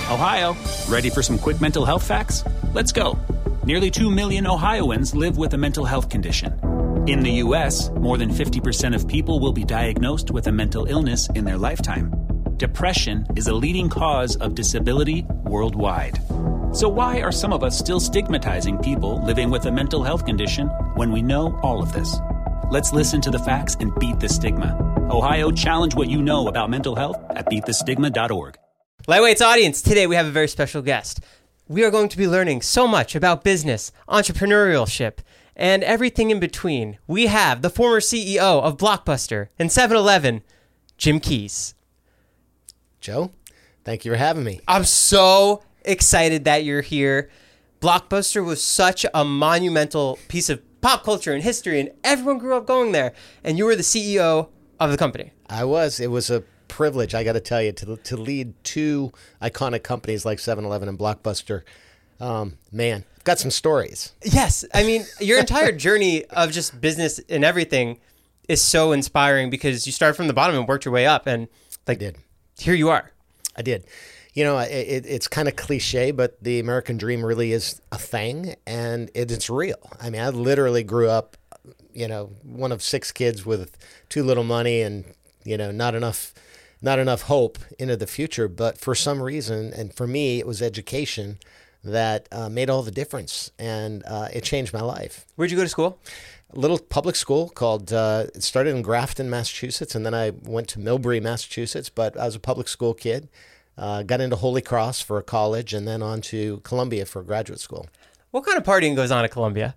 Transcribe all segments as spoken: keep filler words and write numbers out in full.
Ohio, ready for some quick mental health facts? Let's go. Nearly two million Ohioans live with a mental health condition. In the U S, more than fifty percent of people will be diagnosed with a mental illness in their lifetime. Depression is a leading cause of disability worldwide. So why are some of us still stigmatizing people living with a mental health condition when we know all of this? Let's listen to the facts and beat the stigma. Ohio, challenge what you know about mental health at beat the stigma dot org. Lightweight's audience, today we have a very special guest. We are going to be learning so much about business, entrepreneurship, and everything in between. We have the former C E O of Blockbuster and seven eleven, Jim Keys. Joe, thank you for having me. I'm so excited that you're here. Blockbuster was such a monumental piece of pop culture and history, and everyone grew up going there. And you were the C E O of the company. I was. It was a privilege, I got to tell you, to to lead two iconic companies like seven eleven and Blockbuster. Um, man, got some stories. Yes. I mean, your entire journey of just business and everything is so inspiring because you started from the bottom and worked your way up. And like, I did. Here you are. I did. You know, it, it, it's kind of cliche, but the American dream really is a thing, and it, it's real. I mean, I literally grew up, you know, one of six kids with too little money and, you know, not enough not enough hope into the future. But for some reason, and for me, it was education that uh, made all the difference, and uh, it changed my life. Where'd you go to school? A little public school called, uh, it started in Grafton, Massachusetts, and then I went to Millbury, Massachusetts, but I was a public school kid. Uh, got into Holy Cross for a college, and then on to Columbia for graduate school. What kind of partying goes on at Columbia?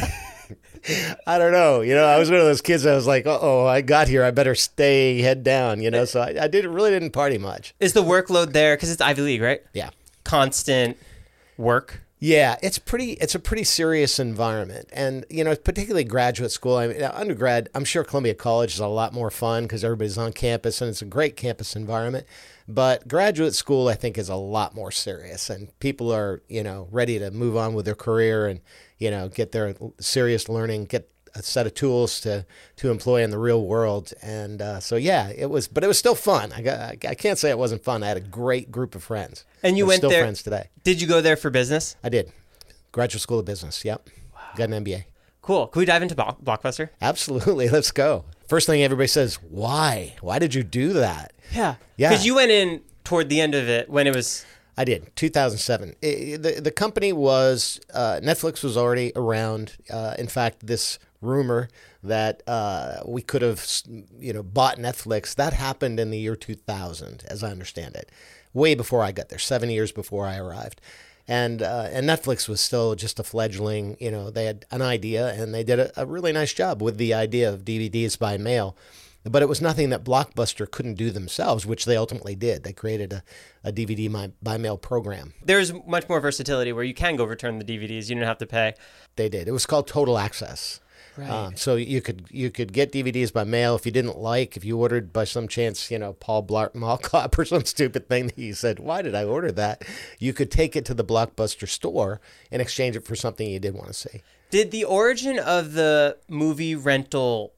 I don't know. You know, I was one of those kids that was like, uh-oh, I got here. I better stay head down, you know? So I, I didn't really didn't party much. Is the workload there, because it's Ivy League, right? Yeah. Constant work? Yeah, it's pretty. It's a pretty serious environment, and you know, particularly graduate school. I mean, undergrad. I'm sure Columbia College is a lot more fun because everybody's on campus, and it's a great campus environment. But graduate school, I think, is a lot more serious, and people are, you know, ready to move on with their career and, you know, get their serious learning, get a set of tools to to employ in the real world. And uh, so, yeah, it was, but it was still fun. I got, I can't say it wasn't fun. I had a great group of friends. And you We're went still there. Friends today. Did you go there for business? I did. Graduate School of Business. Yep. Wow. Got an M B A. Cool. Can we dive into Block- Blockbuster? Absolutely. Let's go. First thing everybody says, why? Why did you do that? Yeah. Yeah. Because you went in toward the end of it when it was... I did, two thousand seven. It, the, the company was, uh, Netflix was already around. Uh, in fact, this rumor that uh, we could have, you know, bought Netflix, that happened in the year two thousand, as I understand it, way before I got there, seven years before I arrived. And uh, and Netflix was still just a fledgling. You know, they had an idea, and they did a, a really nice job with the idea of D V Ds by mail. But it was nothing that Blockbuster couldn't do themselves, which they ultimately did. They created a, a D V D by, by mail program. There's much more versatility where you can go return the D V Ds. You don't have to pay. They did. It was called Total Access. Right. Um, so you could you could get D V Ds by mail if you didn't like, if you ordered by some chance, you know, Paul Blart Mall Cop or some stupid thing that you said, why did I order that? You could take it to the Blockbuster store and exchange it for something you did want to see. Did the origin of the movie rental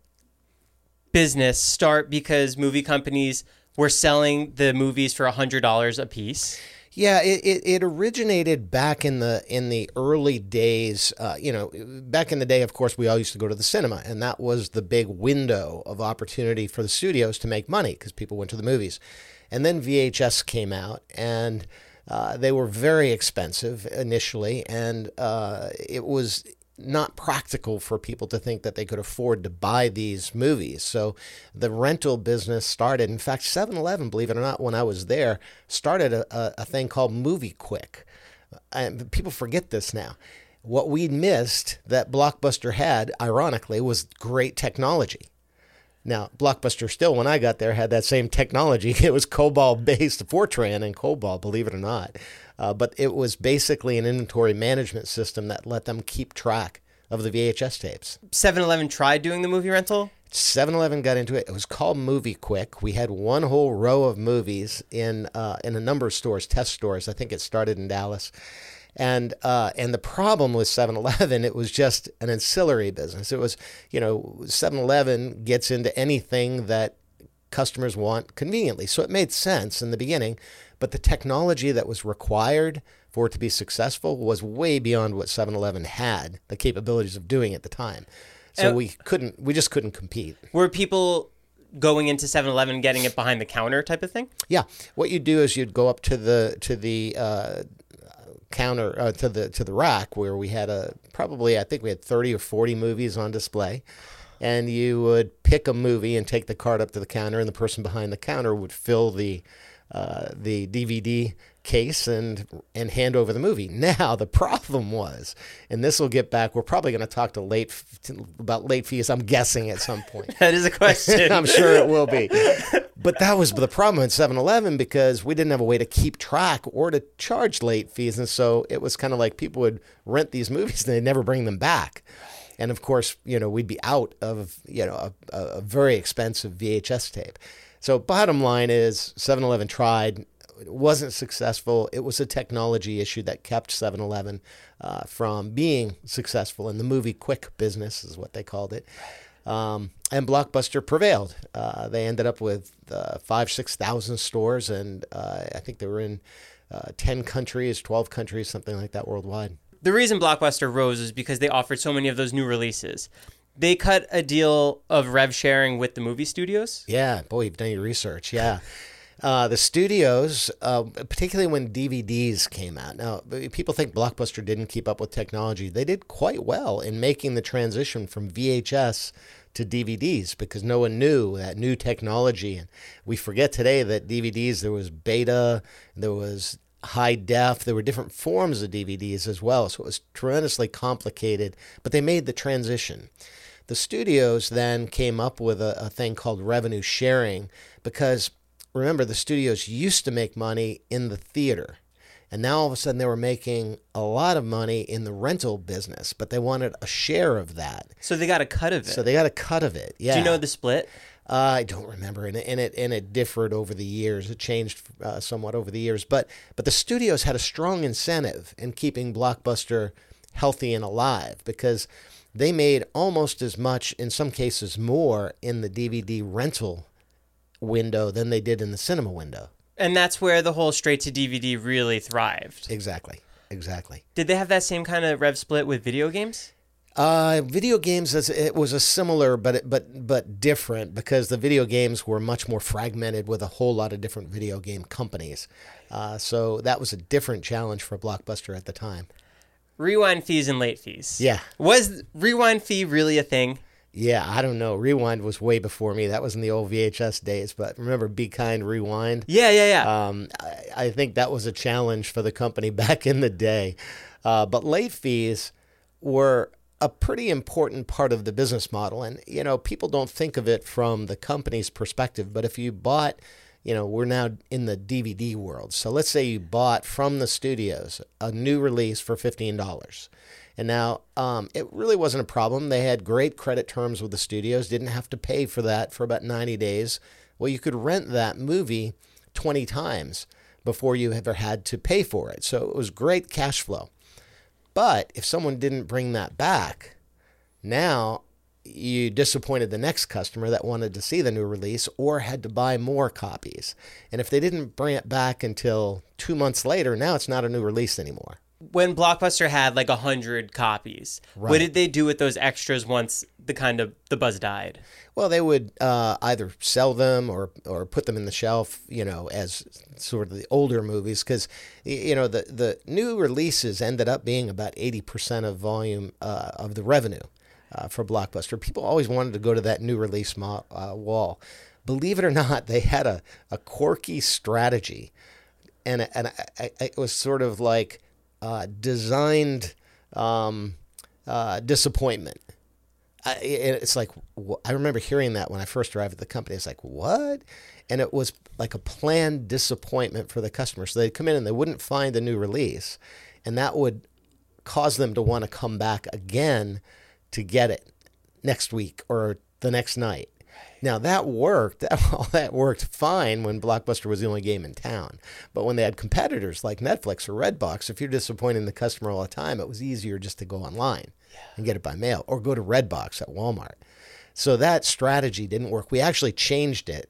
business start because movie companies were selling the movies for one hundred dollars a piece? Yeah, it, it, it originated back in the in the early days. Uh, you know, back in the day, of course, we all used to go to the cinema, and that was the big window of opportunity for the studios to make money because people went to the movies. And then V H S came out, and uh, they were very expensive initially, and uh, it was not practical for people to think that they could afford to buy these movies. So the rental business started. In fact, seven eleven, believe it or not, when I was there, started a, a, a thing called Movie Quick. And people forget this now. What we missed that Blockbuster had, ironically, was great technology. Now, Blockbuster still, when I got there, had that same technology. It was COBOL-based, Fortran and COBOL, believe it or not. Uh, but it was basically an inventory management system that let them keep track of the V H S tapes. seven eleven tried doing the movie rental? seven eleven got into it. It was called Movie Quick. We had one whole row of movies in uh, in a number of stores, test stores. I think it started in Dallas. And uh, and the problem with seven eleven, it was just an ancillary business. It was, you know, seven eleven gets into anything that customers want conveniently. So it made sense in the beginning. but the technology that was required for it to be successful was way beyond what seven eleven had the capabilities of doing at the time. So And- we couldn't, we just couldn't compete. Were people going into seven eleven getting it behind the counter type of thing? Yeah, what you'd do is you'd go up to the to the uh, counter uh, to the to the rack where we had a probably I think we had thirty or forty movies on display, and you would pick a movie and take the card up to the counter, and the person behind the counter would fill the uh, the D V D case and and hand over the movie. Now the problem was, and this will get back. We're probably going to talk to late about late fees. I'm guessing at some point. That is a question. I'm sure it will be. But that was the problem at seven eleven because we didn't have a way to keep track or to charge late fees, and so it was kind of like people would rent these movies and they'd never bring them back. And of course, you know, we'd be out of, you know, a, a very expensive V H S tape. So bottom line is seven eleven tried. It wasn't successful. It was a technology issue that kept seven eleven uh, from being successful in the movie quick business is what they called it. Um, and Blockbuster prevailed. Uh, they ended up with uh, five, six thousand stores, and uh, I think they were in uh, ten countries, twelve countries, something like that worldwide. The reason Blockbuster rose is because they offered so many of those new releases. They cut a deal of rev sharing with the movie studios. Yeah, boy, you've done your research. Yeah. Uh, the studios, uh, particularly when D V Ds came out. Now, people think Blockbuster didn't keep up with technology. They did quite well in making the transition from V H S to D V Ds because no one knew that new technology. And we forget today that D V Ds, there was beta, there was high def, there were different forms of D V Ds as well. So it was tremendously complicated, but they made the transition. The studios then came up with a, a thing called revenue sharing because remember, the studios used to make money in the theater, and now all of a sudden they were making a lot of money in the rental business, but they wanted a share of that. So they got a cut of it. So they got a cut of it. Yeah. Do you know the split? Uh, I don't remember, and it, and it and it differed over the years. It changed uh, somewhat over the years, but but the studios had a strong incentive in keeping Blockbuster healthy and alive because they made almost as much, in some cases more, in the D V D rental window than they did in the cinema window. And that's where the whole straight-to-D V D really thrived. Exactly. Exactly. Did they have that same kind of rev split with video games? Uh, video games, it was a similar, but but but different because the video games were much more fragmented with a whole lot of different video game companies. Uh, so that was a different challenge for Blockbuster at the time. Rewind fees and late fees. Yeah. Was rewind fee really a thing? Yeah, I don't know. Rewind was way before me. That was in the old V H S days. But remember Be Kind Rewind? Yeah, yeah, yeah. Um, I, I think that was a challenge for the company back in the day. Uh, but late fees were a pretty important part of the business model. And, you know, people don't think of it from the company's perspective. But if you bought, you know, we're now in the D V D world. So let's say you bought from the studios a new release for fifteen dollars. And now um, it really wasn't a problem. They had great credit terms with the studios, didn't have to pay for that for about ninety days. Well, you could rent that movie twenty times before you ever had to pay for it. So it was great cash flow. But if someone didn't bring that back, now you disappointed the next customer that wanted to see the new release or had to buy more copies. And if they didn't bring it back until two months later, now it's not a new release anymore. When Blockbuster had like a hundred copies, Right. what did they do with those extras once the kind of the buzz died? Well, they would uh, either sell them or or put them in the shelf, you know, as sort of the older movies, because you know the the new releases ended up being about eighty percent of volume uh, of the revenue uh, for Blockbuster. People always wanted to go to that new release mo- uh, wall. Believe it or not, they had a, a quirky strategy, and and I, I, it was sort of like uh, designed um, uh, disappointment. I, it's like, I remember hearing that when I first arrived at the company. It's like, what? And it was like a planned disappointment for the customer. So they'd come in and they wouldn't find the new release. And that would cause them to want to come back again to get it next week or the next night. Now, that worked. All that worked fine when Blockbuster was the only game in town. But when they had competitors like Netflix or Redbox, if you're disappointing the customer all the time, it was easier just to go online and get it by mail or go to Redbox at Walmart. So that strategy didn't work. We actually changed it,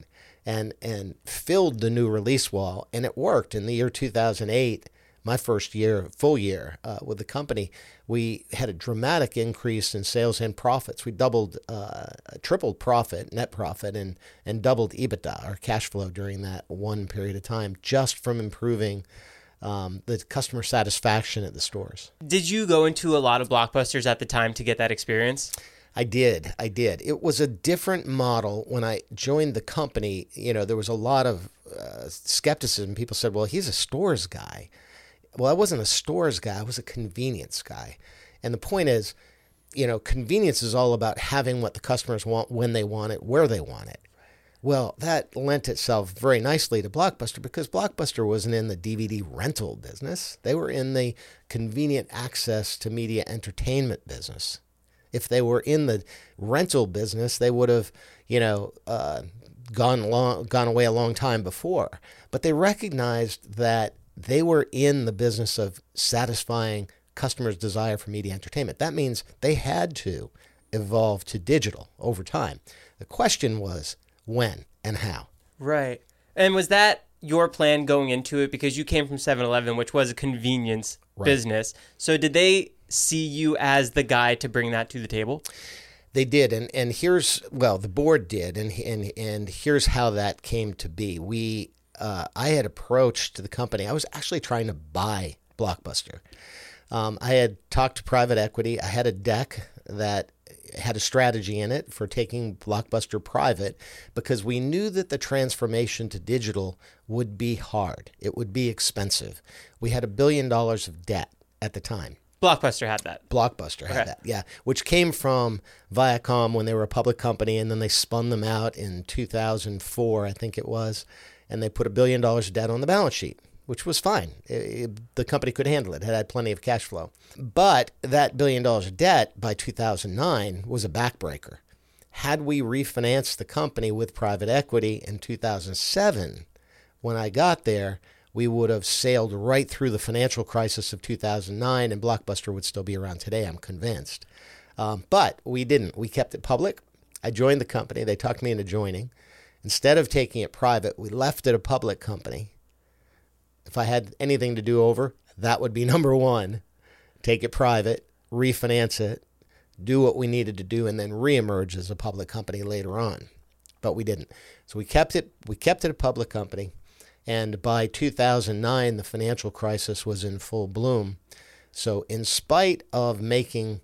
and and filled the new release wall, and it worked. In the year two thousand eight, my first year, full year uh, with the company, we had a dramatic increase in sales and profits. We doubled, uh, tripled profit, net profit, and and doubled EBITDA, our cash flow, during that one period of time, just from improving um, the customer satisfaction at the stores. Did you go into a lot of Blockbusters at the time to get that experience? I did. I did. It was a different model when I joined the company. You know, there was a lot of uh, skepticism. People said, well, he's a stores guy. Well, I wasn't a stores guy. I was a convenience guy. And the point is, you know, convenience is all about having what the customers want when they want it, where they want it. Well, that lent itself very nicely to Blockbuster because Blockbuster wasn't in the D V D rental business. They were in the convenient access to media entertainment business. If they were in the rental business, they would have, you know, uh, gone long, gone away a long time before. But they recognized that they were in the business of satisfying customers' desire for media entertainment. That means they had to evolve to digital over time. The question was when and how. Right. And was that your plan going into it? Because you came from seven eleven, which was a convenience right. business. So did they see you as the guy to bring that to the table? They did. And, and here's, well, the board did. And, and, and here's how that came to be. We Uh, I had approached the company. I was actually trying to buy Blockbuster. Um, I had talked to private equity. I had a deck that had a strategy in it for taking Blockbuster private because we knew that the transformation to digital would be hard. It would be expensive. We had a billion dollars of debt at the time. Blockbuster had that. Blockbuster had okay. that, yeah, which came from Viacom when they were a public company, and then they spun them out in two thousand four, I think it was. And they put a billion dollars of debt on the balance sheet, which was fine. It, it, the company could handle it. It had plenty of cash flow. But that billion dollars of debt by two thousand nine was a backbreaker. Had we refinanced the company with private equity in two thousand seven, when I got there, we would have sailed right through the financial crisis of two thousand nine, and Blockbuster would still be around today, I'm convinced. Um, but we didn't. We kept it public. I joined the company. They talked me into joining. Instead of taking it private, we left it a public company. If I had anything to do over, that would be number one. Take it private, refinance it, do what we needed to do, and then reemerge as a public company later on. But we didn't. So we kept it, we kept it a public company. And by two thousand nine, the financial crisis was in full bloom. So in spite of making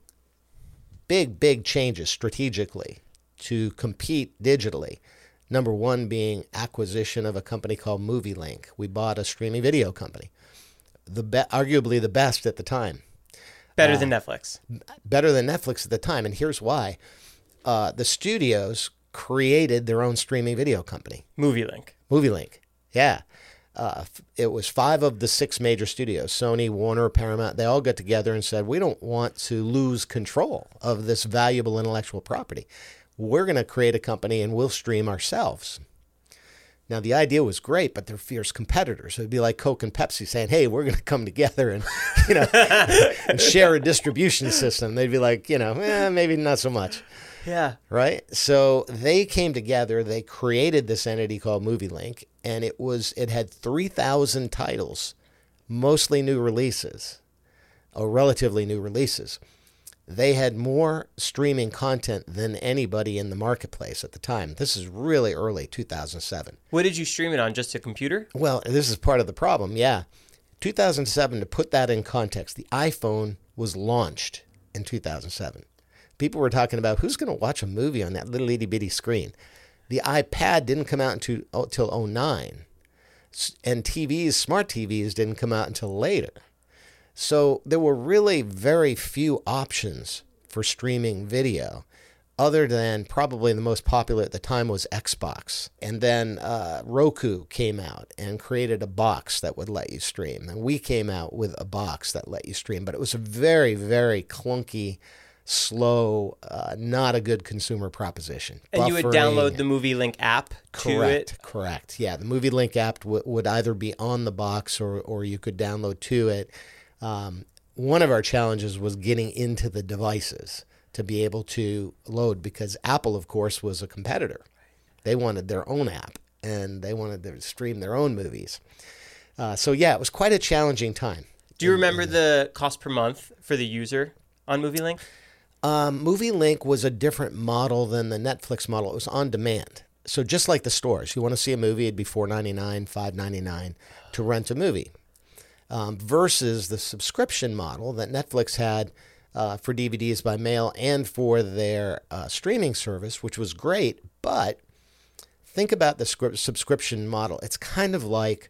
big, big changes strategically to compete digitally, number one being acquisition of a company called MovieLink. We bought a streaming video company, the be- arguably the best at the time. Better uh, than Netflix. Better than Netflix at the time, and here's why. Uh, the studios created their own streaming video company. MovieLink. MovieLink, yeah. Uh, it was five of the six major studios, Sony, Warner, Paramount. They all got together and said, we don't want to lose control of this valuable intellectual property. We're going to create a company and we'll stream ourselves. Now, the idea was great, but they're fierce competitors. It'd be like Coke and Pepsi saying, hey, we're going to come together and, you know, and share a distribution system. They'd be like, you know, eh, maybe not so much. Yeah. Right? So they came together. They created this entity called MovieLink, and it was it had three thousand titles, mostly new releases, or relatively new releases. They had more streaming content than anybody in the marketplace at the time. This is really early, two thousand seven. What did you stream it on? Just a computer? Well, this is part of the problem, yeah. two thousand seven, to put that in context, the iPhone was launched in two thousand seven. People were talking about who's going to watch a movie on that little itty-bitty screen. The iPad didn't come out until, until oh nine. And T Vs, smart T Vs, didn't come out until later. So there were really very few options for streaming video, other than probably the most popular at the time was Xbox. And then uh, Roku came out and created a box that would let you stream. And we came out with a box that let you stream. But it was a very, very clunky, slow, uh, not a good consumer proposition. And Buffering. You would download the MovieLink app to correct, it? Correct, yeah. The MovieLink app w- would either be on the box or, or you could download to it. Um, one of our challenges was getting into the devices to be able to load, because Apple, of course, was a competitor. They wanted their own app, and they wanted to stream their own movies. Uh, so yeah, it was quite a challenging time. Do you remember the cost per month for the user on MovieLink? Um, MovieLink was a different model than the Netflix model. It was on demand. So just like the stores, you want to see a movie, it'd be four ninety-nine, five ninety-nine to rent a movie. Um, versus the subscription model that Netflix had uh, for D V Ds by mail and for their uh, streaming service, which was great. But think about the script, subscription model. It's kind of like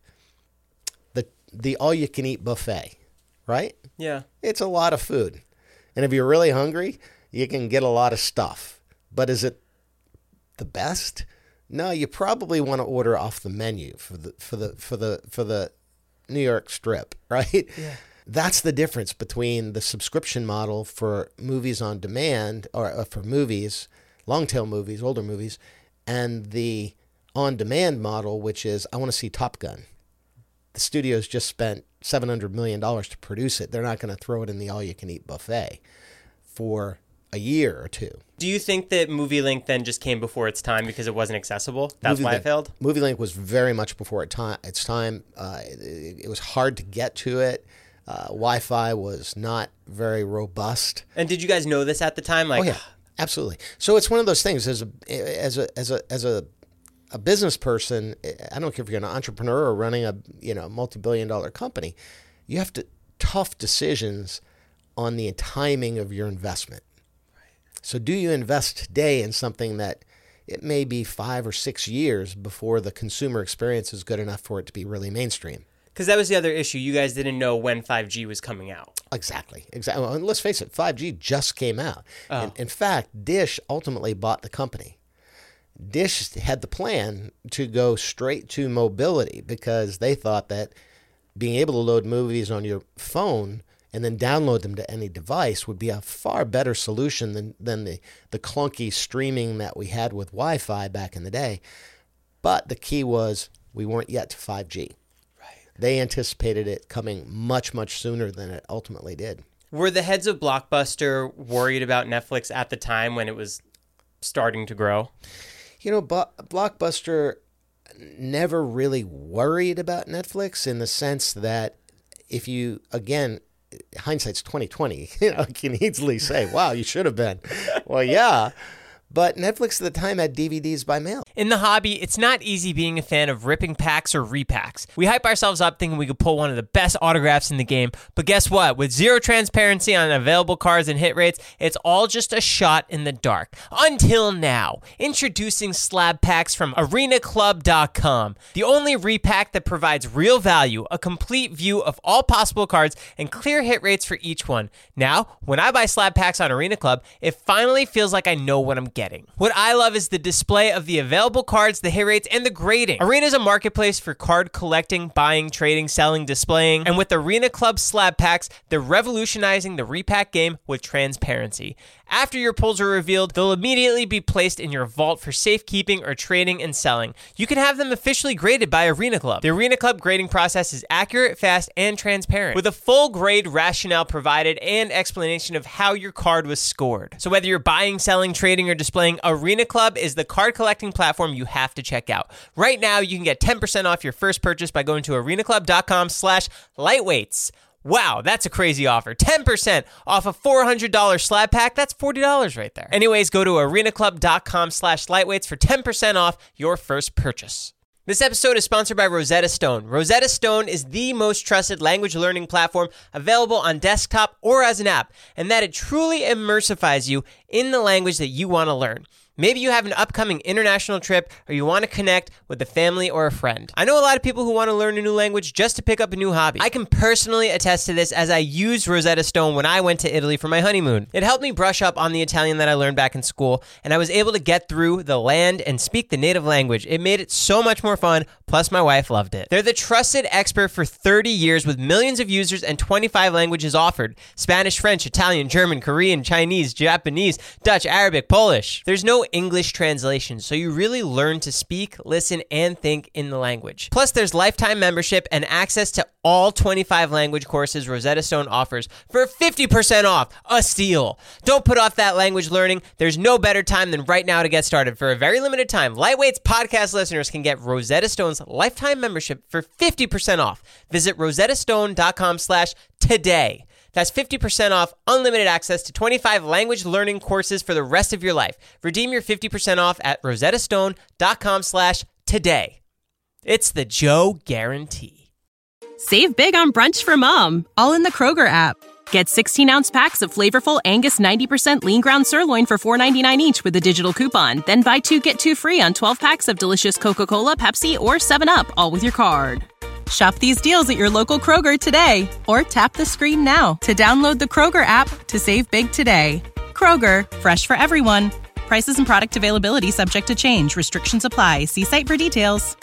the the all-you-can-eat buffet, right? Yeah. It's a lot of food. And if you're really hungry, you can get a lot of stuff. But is it the best? No, you probably want to order off the menu for the for the for the for the New York Strip, right? Yeah. That's the difference between the subscription model for movies on demand, or uh, for movies, long tail movies, older movies, and the on demand model, which is, I want to see Top Gun. The studios just spent seven hundred million dollars to produce it. They're not going to throw it in the all you can eat buffet for a year or two. Do you think that MovieLink then just came before its time because it wasn't accessible? That's Movie why Link, it failed? MovieLink was very much before it time, its time. Uh, it, it was hard to get to it. Uh, Wi-Fi was not very robust. And did you guys know this at the time? Like, oh yeah, absolutely. So it's one of those things. As a as a as a as a a business person, I don't care if you're an entrepreneur or running a you know multi-billion dollar company, you have to tough decisions on the timing of your investment. So do you invest today in something that it may be five or six years before the consumer experience is good enough for it to be really mainstream? Because that was the other issue. You guys didn't know when five G was coming out. Exactly. Exactly. Well, and let's face it, five G just came out. Oh. In, in fact, Dish ultimately bought the company. Dish had the plan to go straight to mobility because they thought that being able to load movies on your phone and then download them to any device would be a far better solution than, than the, the clunky streaming that we had with Wi-Fi back in the day. But the key was we weren't yet to five G. Right. They anticipated it coming much, much sooner than it ultimately did. Were the heads of Blockbuster worried about Netflix at the time when it was starting to grow? You know, Bo- Blockbuster never really worried about Netflix in the sense that if you, again, hindsight's twenty twenty. You know, you can easily say, wow, you should have been. Well, yeah. But Netflix at the time had D V Ds by mail. In the hobby, it's not easy being a fan of ripping packs or repacks. We hype ourselves up thinking we could pull one of the best autographs in the game, but guess what? With zero transparency on available cards and hit rates, it's all just a shot in the dark. Until now. Introducing slab packs from arena club dot com, the only repack that provides real value, a complete view of all possible cards, and clear hit rates for each one. Now, when I buy slab packs on Arena Club, it finally feels like I know what I'm getting. What I love is the display of the available cards, the hit rates, and the grading. Arena is a marketplace for card collecting, buying, trading, selling, displaying, and with Arena Club slab packs, they're revolutionizing the repack game with transparency. After your pulls are revealed, they'll immediately be placed in your vault for safekeeping or trading and selling. You can have them officially graded by Arena Club. The Arena Club grading process is accurate, fast, and transparent, with a full grade rationale provided and explanation of how your card was scored. So whether you're buying, selling, trading, or displaying, Arena Club is the card collecting platform you have to check out. Right now, you can get ten percent off your first purchase by going to arena club dot com slash lightweights. Wow, that's a crazy offer. ten percent off a four hundred dollars slab pack. That's forty dollars right there. Anyways, go to arena club dot com slash lightweights for ten percent off your first purchase. This episode is sponsored by Rosetta Stone. Rosetta Stone is the most trusted language learning platform available on desktop or as an app, and that it truly immersifies you in the language that you want to learn. Maybe you have an upcoming international trip or you want to connect with a family or a friend. I know a lot of people who want to learn a new language just to pick up a new hobby. I can personally attest to this as I used Rosetta Stone when I went to Italy for my honeymoon. It helped me brush up on the Italian that I learned back in school, and I was able to get through the land and speak the native language. It made it so much more fun, plus my wife loved it. They're the trusted expert for thirty years with millions of users and twenty-five languages offered. Spanish, French, Italian, German, Korean, Chinese, Japanese, Dutch, Arabic, Polish. There's no no English translation, so you really learn to speak, listen, and think in the language. Plus, there's lifetime membership and access to all twenty-five language courses Rosetta Stone offers for fifty percent off. A steal. Don't put off that language learning. There's no better time than right now to get started. For a very limited time, Lightweight's podcast listeners can get Rosetta Stone's lifetime membership for fifty percent off. Visit rosettastone.com slash today. That's fifty percent off unlimited access to twenty-five language learning courses for the rest of your life. Redeem your fifty percent off at rosettastone.com slash today. It's the Joe Guarantee. Save big on brunch for mom, all in the Kroger app. Get sixteen-ounce packs of flavorful Angus ninety percent lean ground sirloin for four ninety-nine each with a digital coupon. Then buy two, get two free on twelve packs of delicious Coca-Cola, Pepsi, or seven up, all with your card. Shop these deals at your local Kroger today, or tap the screen now to download the Kroger app to save big today. Kroger, fresh for everyone. Prices and product availability subject to change. Restrictions apply. See site for details.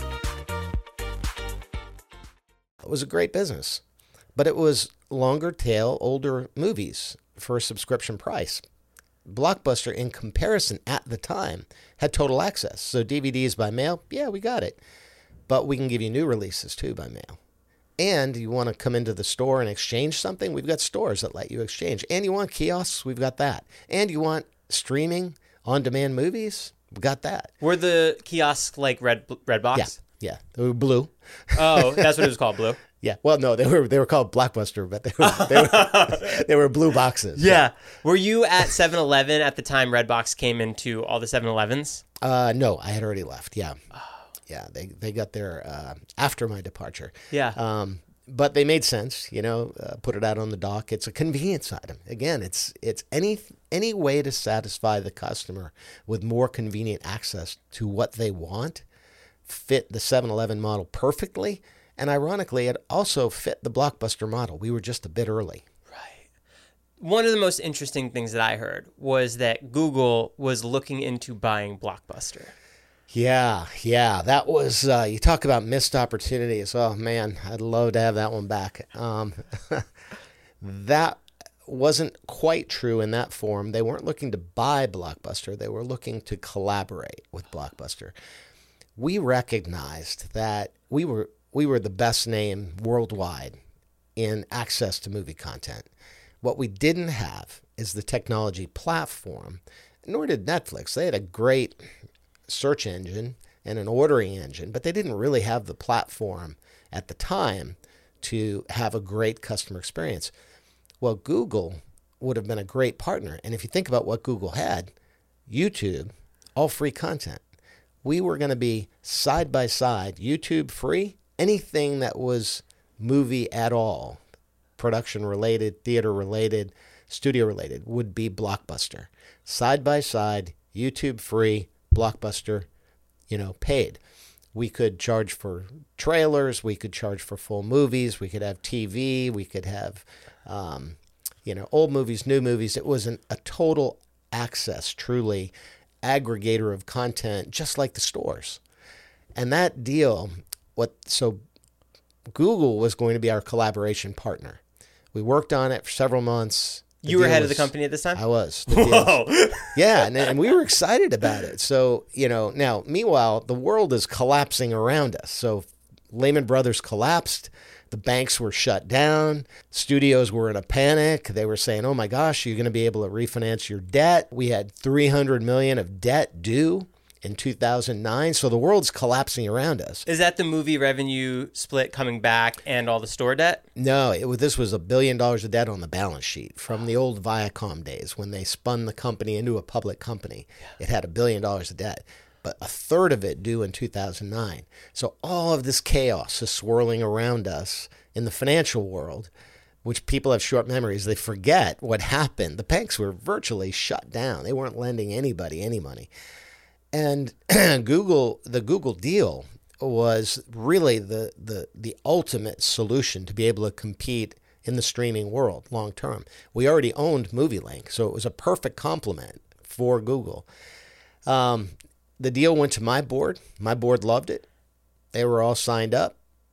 It was a great business, but it was longer tail, older movies for a subscription price. Blockbuster, in comparison at the time, had total access. So D V Ds by mail, yeah, we got it. But we can give you new releases too by mail. And you want to come into the store and exchange something? We've got stores that let you exchange. And you want kiosks? We've got that. And you want streaming, on-demand movies? We've got that. Were the kiosks like Red Redbox? Yeah, yeah. They were blue. Oh, that's what it was called, blue? Yeah. Well, no, they were they were called Blockbuster, but they were they were, they were blue boxes. Yeah. Were you at seven eleven at the time Redbox came into all the seven elevens? Uh, no, I had already left. Yeah. Yeah, they, they got there uh, after my departure. Yeah. Um, but they made sense, you know, uh, put it out on the dock. It's a convenience item. Again, it's it's any any way to satisfy the customer with more convenient access to what they want fit the seven eleven model perfectly. And ironically, it also fit the Blockbuster model. We were just a bit early. Right. One of the most interesting things that I heard was that Google was looking into buying Blockbuster. Yeah, yeah, that was, uh, you talk about missed opportunities. Oh, man, I'd love to have that one back. Um, that wasn't quite true in that form. They weren't looking to buy Blockbuster. They were looking to collaborate with Blockbuster. We recognized that we were we were the best name worldwide in access to movie content. What we didn't have is the technology platform, nor did Netflix. They had a great search engine and an ordering engine, but they didn't really have the platform at the time to have a great customer experience. Well, Google would have been a great partner. And if you think about what Google had, YouTube, all free content. We were going to be side by side, YouTube free, anything that was movie at all, production related, theater related, studio related, would be Blockbuster. Side by side, YouTube free, Blockbuster, you know, paid. We could charge for trailers. We could charge for full movies. We could have T V. We could have, um, you know, old movies, new movies. It was an, a total access, truly aggregator of content, just like the stores. And that deal, what so Google was going to be our collaboration partner. We worked on it for several months. The you were head was, of the company at this time? I was. Whoa. Yeah, and, and we were excited about it. So, you know, now, meanwhile, the world is collapsing around us. So Lehman Brothers collapsed. The banks were shut down. Studios were in a panic. They were saying, oh, my gosh, you're going to be able to refinance your debt. We had three hundred million dollars of debt due in two thousand nine. So the world's collapsing around us. Is that the movie revenue split coming back and all the store debt? No, it was, this was a billion dollars of debt on the balance sheet from the old Viacom days when they spun the company into a public company. It had a billion dollars of debt, but a third of it due in two thousand nine. So all of this chaos is swirling around us in the financial world, which people have short memories. They forget what happened. The banks were virtually shut down. They weren't lending anybody any money. And Google, the Google deal was really the, the the ultimate solution to be able to compete in the streaming world long term. We already owned MovieLink, so it was a perfect complement for Google. Um, the deal went to my board. My board loved it. They were all signed up.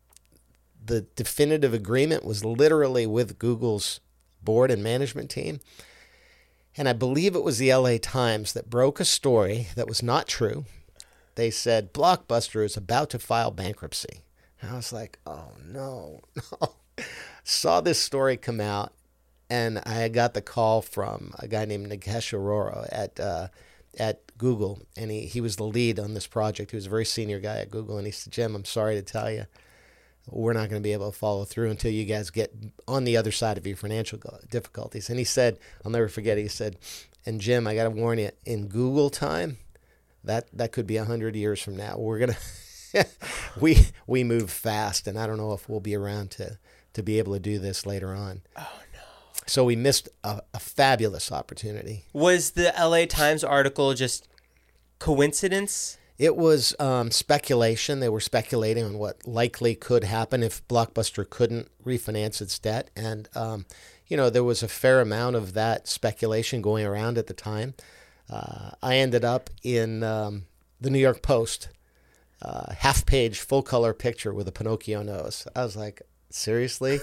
The definitive agreement was literally with Google's board and management team. And I believe it was the L A Times that broke a story that was not true. They said Blockbuster is about to file bankruptcy. And I was like, oh, no, no. Saw this story come out, and I got the call from a guy named Nikesh Arora at uh, at Google, and he, he was the lead on this project. He was a very senior guy at Google, and he said, Jim, I'm sorry to tell you, we're not going to be able to follow through until you guys get on the other side of your financial difficulties. And he said, I'll never forget it, he said, and Jim, I got to warn you, in Google time, that, that could be one hundred years from now. We're going to, we we move fast, and I don't know if we'll be around to, to be able to do this later on. Oh, no. So we missed a, a fabulous opportunity. Was the L A Times article just coincidence? It was um, speculation. They were speculating on what likely could happen if Blockbuster couldn't refinance its debt. And, um, you know, there was a fair amount of that speculation going around at the time. Uh, I ended up in um, the New York Post, uh, half-page, full-color picture with a Pinocchio nose. I was like, seriously?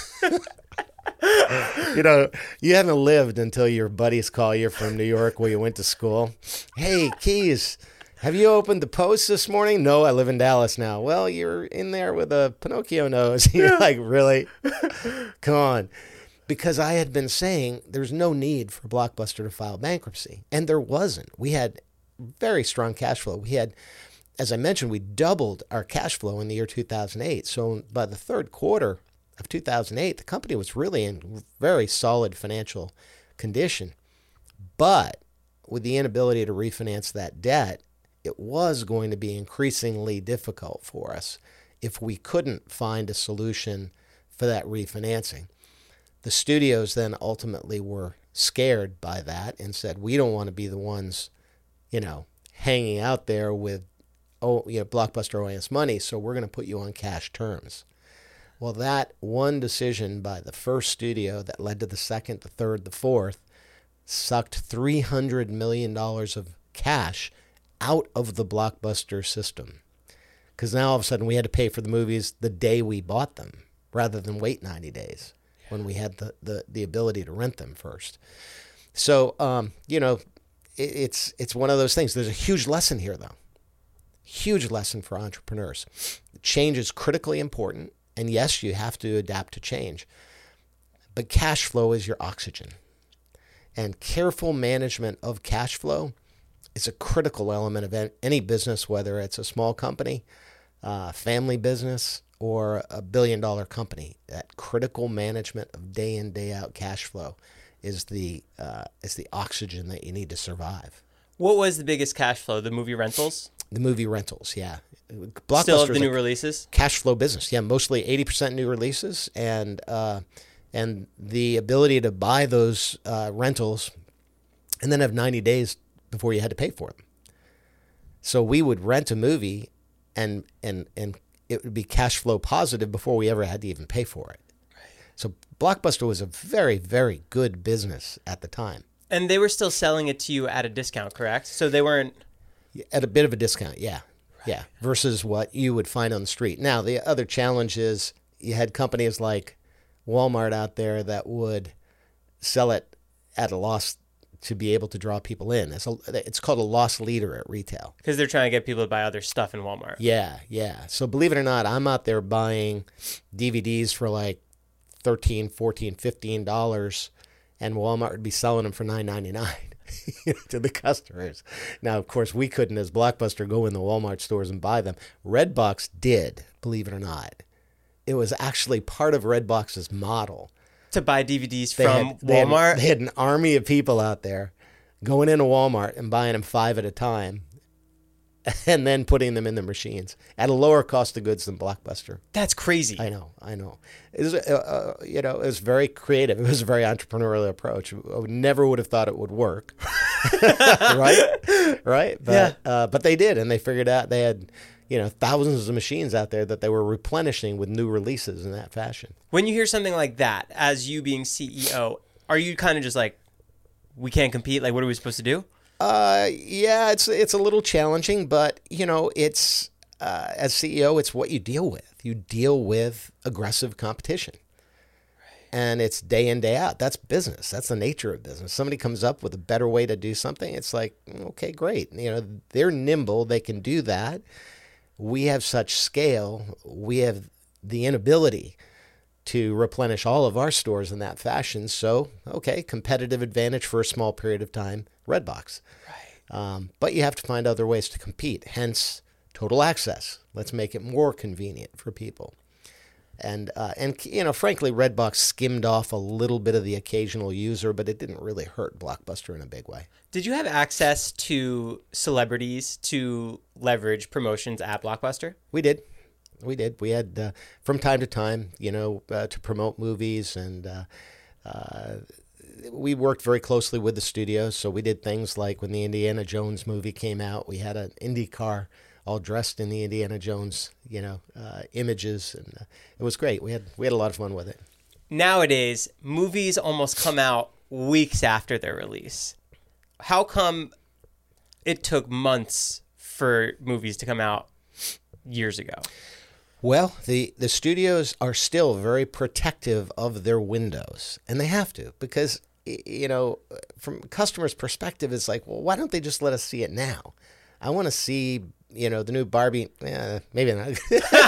You know, you haven't lived until your buddies call you from New York where you went to school. Hey, Keys, have you opened the Post this morning? No, I live in Dallas now. Well, you're in there with a Pinocchio nose. You're like, really? Come on. Because I had been saying there's no need for Blockbuster to file bankruptcy. And there wasn't. We had very strong cash flow. We had, as I mentioned, we doubled our cash flow in the year two thousand eight. So by the third quarter of two thousand eight, the company was really in very solid financial condition. But with the inability to refinance that debt, it was going to be increasingly difficult for us if we couldn't find a solution for that refinancing. The studios then ultimately were scared by that and said, we don't want to be the ones, you know, hanging out there with, oh, you know, Blockbuster owing us money, so we're going to put you on cash terms. Well, that one decision by the first studio that led to the second, the third, the fourth, sucked three hundred million dollars of cash out of the Blockbuster system. Because now all of a sudden we had to pay for the movies the day we bought them rather than wait ninety days when we had the, the, the ability to rent them first. So, um, you know, it, it's it's one of those things. There's a huge lesson here, though. Huge lesson for entrepreneurs. Change is critically important. And yes, you have to adapt to change. But cash flow is your oxygen. And careful management of cash flow is a critical element of any business, whether it's a small company, uh, family business, or a billion dollar company. That critical management of day in, day out cash flow is the uh, is the oxygen that you need to survive. What was the biggest cash flow? The movie rentals? The movie rentals, yeah. Blockbuster Still of the is new a releases? Cash flow business, yeah. Mostly eighty percent new releases, and uh, and the ability to buy those uh, rentals and then have ninety days before you had to pay for them. So we would rent a movie, and and and it would be cash flow positive before we ever had to even pay for it. Right. So Blockbuster was a very, very good business at the time. And they were still selling it to you at a discount, correct? So they weren't... At a bit of a discount, yeah. Right. Yeah, versus what you would find on the street. Now, the other challenge is you had companies like Walmart out there that would sell it at a loss to be able to draw people in. It's, a, it's called a loss leader at retail. Because they're trying to get people to buy other stuff in Walmart. Yeah, yeah. So believe it or not, I'm out there buying D V Ds for like thirteen dollars, fourteen dollars, fifteen dollars, and Walmart would be selling them for nine ninety-nine to the customers. Now, of course, we couldn't, as Blockbuster, go in the Walmart stores and buy them. Redbox did, believe it or not. It was actually part of Redbox's model. To buy D V Ds They from had, they Walmart? Had, they had an army of people out there going into Walmart and buying them five at a time and then putting them in the machines at a lower cost of goods than Blockbuster. That's crazy. I know, I know. It was, uh, uh, you know, it was very creative. It was a very entrepreneurial approach. I never would have thought it would work, right? Right? But, Yeah. Uh, but they did, and they figured out they had, you know, thousands of machines out there that they were replenishing with new releases in that fashion. When you hear something like that, as you being C E O, are you kind of just like, we can't compete? Like, what are we supposed to do? Uh, yeah, it's it's a little challenging, but you know, it's uh, as C E O, it's what you deal with. You deal with aggressive competition, right. and it's day in, day out. That's business. That's the nature of business. Somebody comes up with a better way to do something. It's like, okay, great. You know, they're nimble. They can do that. We have such scale. We have the inability to replenish all of our stores in that fashion. So, okay, competitive advantage for a small period of time, Redbox. Right. Um, but you have to find other ways to compete. Hence, Total Access. Let's make it more convenient for people. And, uh, and you know, frankly, Redbox skimmed off a little bit of the occasional user, but it didn't really hurt Blockbuster in a big way. Did you have access to celebrities to leverage promotions at Blockbuster? We did. We did. We had, uh, from time to time, you know, uh, to promote movies, and uh, uh, we worked very closely with the studios. So we did things like when the Indiana Jones movie came out, we had an Indy car all dressed in the Indiana Jones, you know, uh, images, and uh, it was great. We had we had a lot of fun with it. Nowadays, movies almost come out weeks after their release. How come it took months for movies to come out years ago? Well, the, the studios are still very protective of their windows, and they have to, because, you know, from customers' perspective, it's like, well, why don't they just let us see it now? I want to see, you know, the new Barbie. Eh, maybe not.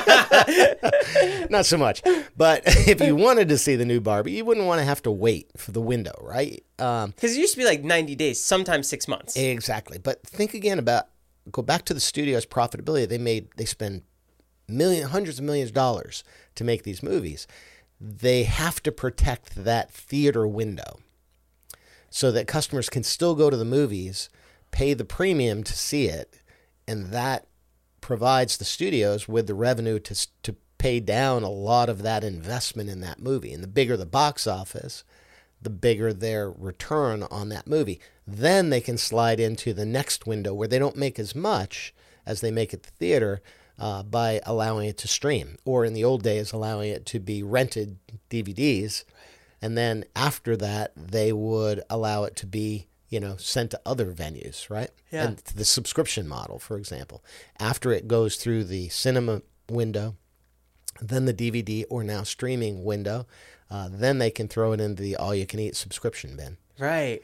Not so much. But if you wanted to see the new Barbie, you wouldn't want to have to wait for the window, right? Um, Because it used to be like ninety days, sometimes six months. Exactly. But think again about, go back to the studio's profitability. They made, they spend million, hundreds of millions of dollars to make these movies. They have to protect that theater window so that customers can still go to the movies, pay the premium to see it, and that provides the studios with the revenue to to pay down a lot of that investment in that movie. And the bigger the box office, the bigger their return on that movie. Then they can slide into the next window where they don't make as much as they make at the theater uh, by allowing it to stream, or in the old days, allowing it to be rented D V Ds. And then after that, they would allow it to be, you know, sent to other venues, right? Yeah. And the subscription model, for example. After it goes through the cinema window, then the D V D or now streaming window, uh, then they can throw it into the all-you-can-eat subscription bin. Right.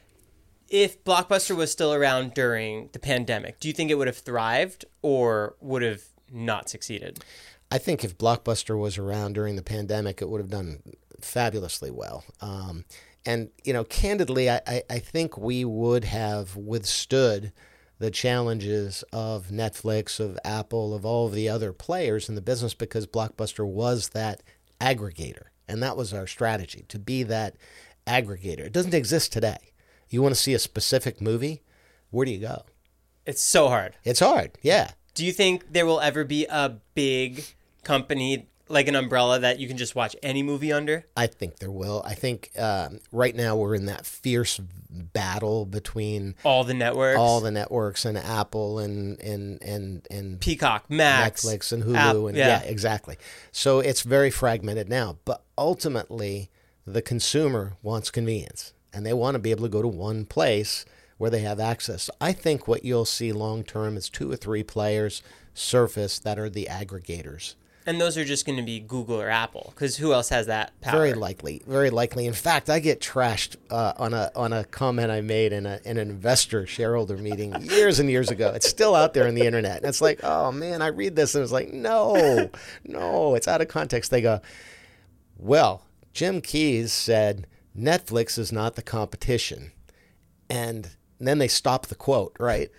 If Blockbuster was still around during the pandemic, do you think it would have thrived or would have not succeeded? I think if Blockbuster was around during the pandemic, it would have done fabulously well. Um, and, you know, candidly, I, I, I think we would have withstood the challenges of Netflix, of Apple, of all of the other players in the business, because Blockbuster was that aggregator. And that was our strategy, to be that aggregator. It doesn't exist today. You want to see a specific movie, where do you go? It's so hard. It's hard, yeah. Do you think there will ever be a big company like an umbrella that you can just watch any movie under? I think there will. I think um, right now we're in that fierce battle between all the networks, all the networks, and Apple and and and and Peacock, Max, Netflix, and Hulu, App, and yeah. yeah, exactly. So it's very fragmented now. But ultimately, the consumer wants convenience, and they want to be able to go to one place where they have access. I think what you'll see long term is two or three players surface that are the aggregators. And those are just going to be Google or Apple, because who else has that power? Very likely, very likely. In fact, I get trashed uh, on a on a comment I made in a in an investor shareholder meeting years and years ago. It's still out there on the internet, and it's like, oh man, I read this and it's like, no, no, it's out of context. They go, well, Jim Keyes said Netflix is not the competition, and then they stop the quote, right?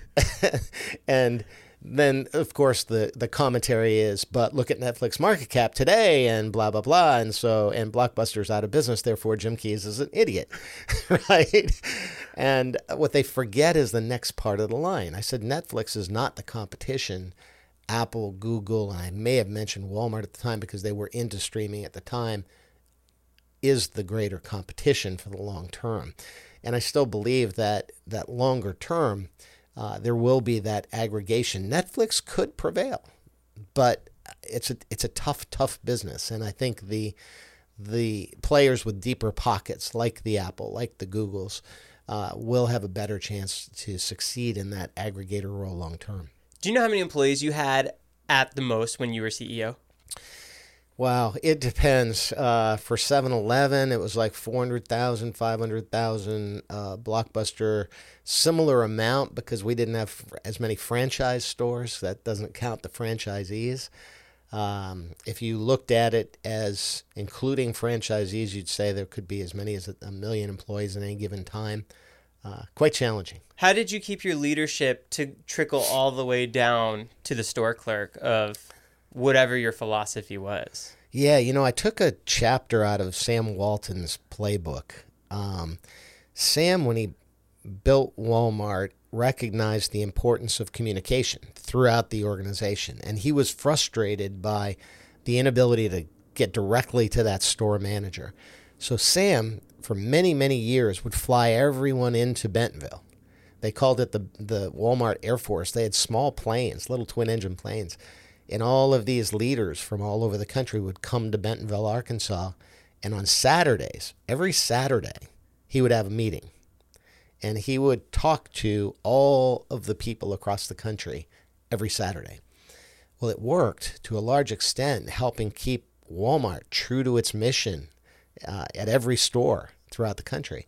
And then, of course, the, the commentary is, but look at Netflix market cap today and blah, blah, blah. And so, and Blockbuster's out of business. Therefore, Jim Keyes is an idiot, right? And what they forget is the next part of the line. I said, Netflix is not the competition. Apple, Google, and I may have mentioned Walmart at the time because they were into streaming at the time, is the greater competition for the long term. And I still believe that that longer term, Uh, there will be that aggregation. Netflix could prevail, but it's a it's a tough, tough business. And I think the the players with deeper pockets, like the Apple, like the Googles, uh, will have a better chance to succeed in that aggregator role long term. Do you know how many employees you had at the most when you were C E O? Wow, it depends. Uh, for seven eleven, it was like four hundred thousand, five hundred thousand. Uh, Blockbuster, similar amount because we didn't have as many franchise stores. That doesn't count the franchisees. Um, if you looked at it as including franchisees, you'd say there could be as many as a million employees at any given time. Uh, quite challenging. How did you keep your leadership to trickle all the way down to the store clerk of whatever your philosophy was? Yeah, you know, I took a chapter out of Sam Walton's playbook. Um, Sam, when he built Walmart, recognized the importance of communication throughout the organization. And he was frustrated by the inability to get directly to that store manager. So Sam, for many, many years, would fly everyone into Bentonville. They called it the, the Walmart Air Force. They had small planes, little twin-engine planes. And all of these leaders from all over the country would come to Bentonville, Arkansas. And on Saturdays, every Saturday, he would have a meeting. And he would talk to all of the people across the country every Saturday. Well, it worked to a large extent, helping keep Walmart true to its mission uh, at every store throughout the country.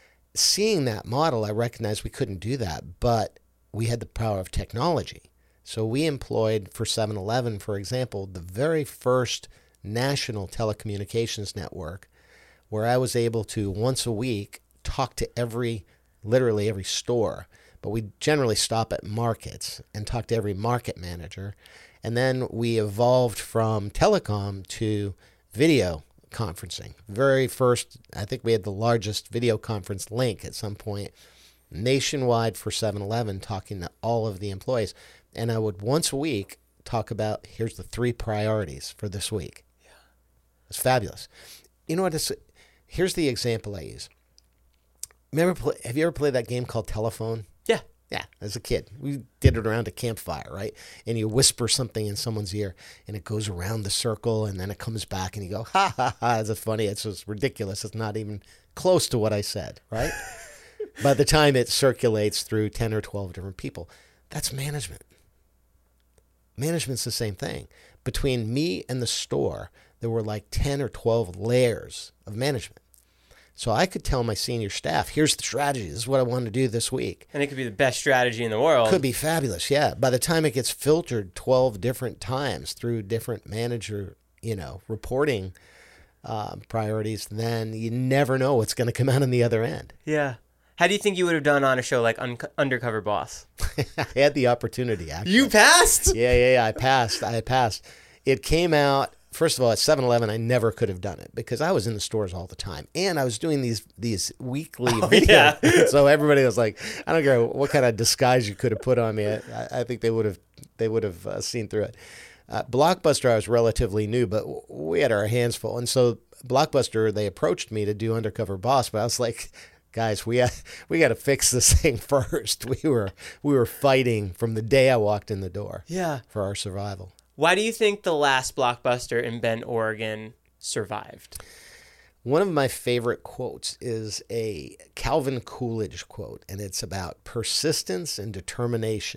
Seeing that model, I recognized we couldn't do that, but we had the power of technology. So we employed, for seven eleven, for example, the very first national telecommunications network where I was able to, once a week, talk to every literally every store, but we generally stop at markets and talk to every market manager. And then we evolved from telecom to video conferencing. Very first, I think we had the largest video conference link at some point nationwide for seven eleven, talking to all of the employees. And I would once a week talk about, here's the three priorities for this week. Yeah. It's fabulous. You know what? It's, here's the example I use. Remember, play, have you ever played that game called Telephone? Yeah. Yeah, as a kid. We did it around a campfire, right? And you whisper something in someone's ear, and it goes around the circle, and then it comes back, and you go, ha, ha, ha. It's funny. It's just ridiculous. It's not even close to what I said, right? By the time it circulates through ten or twelve different people, that's management. Management's the same thing. Between me and the store, there were like ten or twelve layers of management. So I could tell my senior staff, here's the strategy. This is what I want to do this week. And it could be the best strategy in the world. Could be fabulous, yeah. By the time it gets filtered twelve different times through different manager, you know, reporting uh, priorities, then you never know what's going to come out on the other end. Yeah. How do you think you would have done on a show like Un- Undercover Boss? I had the opportunity, actually. You passed? Yeah, yeah, yeah. I passed. I passed. It came out. First of all, at seven eleven, I never could have done it because I was in the stores all the time. And I was doing these these weekly oh, videos. Yeah. So everybody was like, I don't care what kind of disguise you could have put on me. I, I think they would have they would have uh, seen through it. Uh, Blockbuster, I was relatively new, but we had our hands full. And so Blockbuster, they approached me to do Undercover Boss, but I was like, guys, we ha- we got to fix this thing first. We were we were fighting from the day I walked in the door. Yeah. For our survival. Why do you think the last Blockbuster in Bend, Oregon survived? One of my favorite quotes is a Calvin Coolidge quote, and it's about persistence and determination.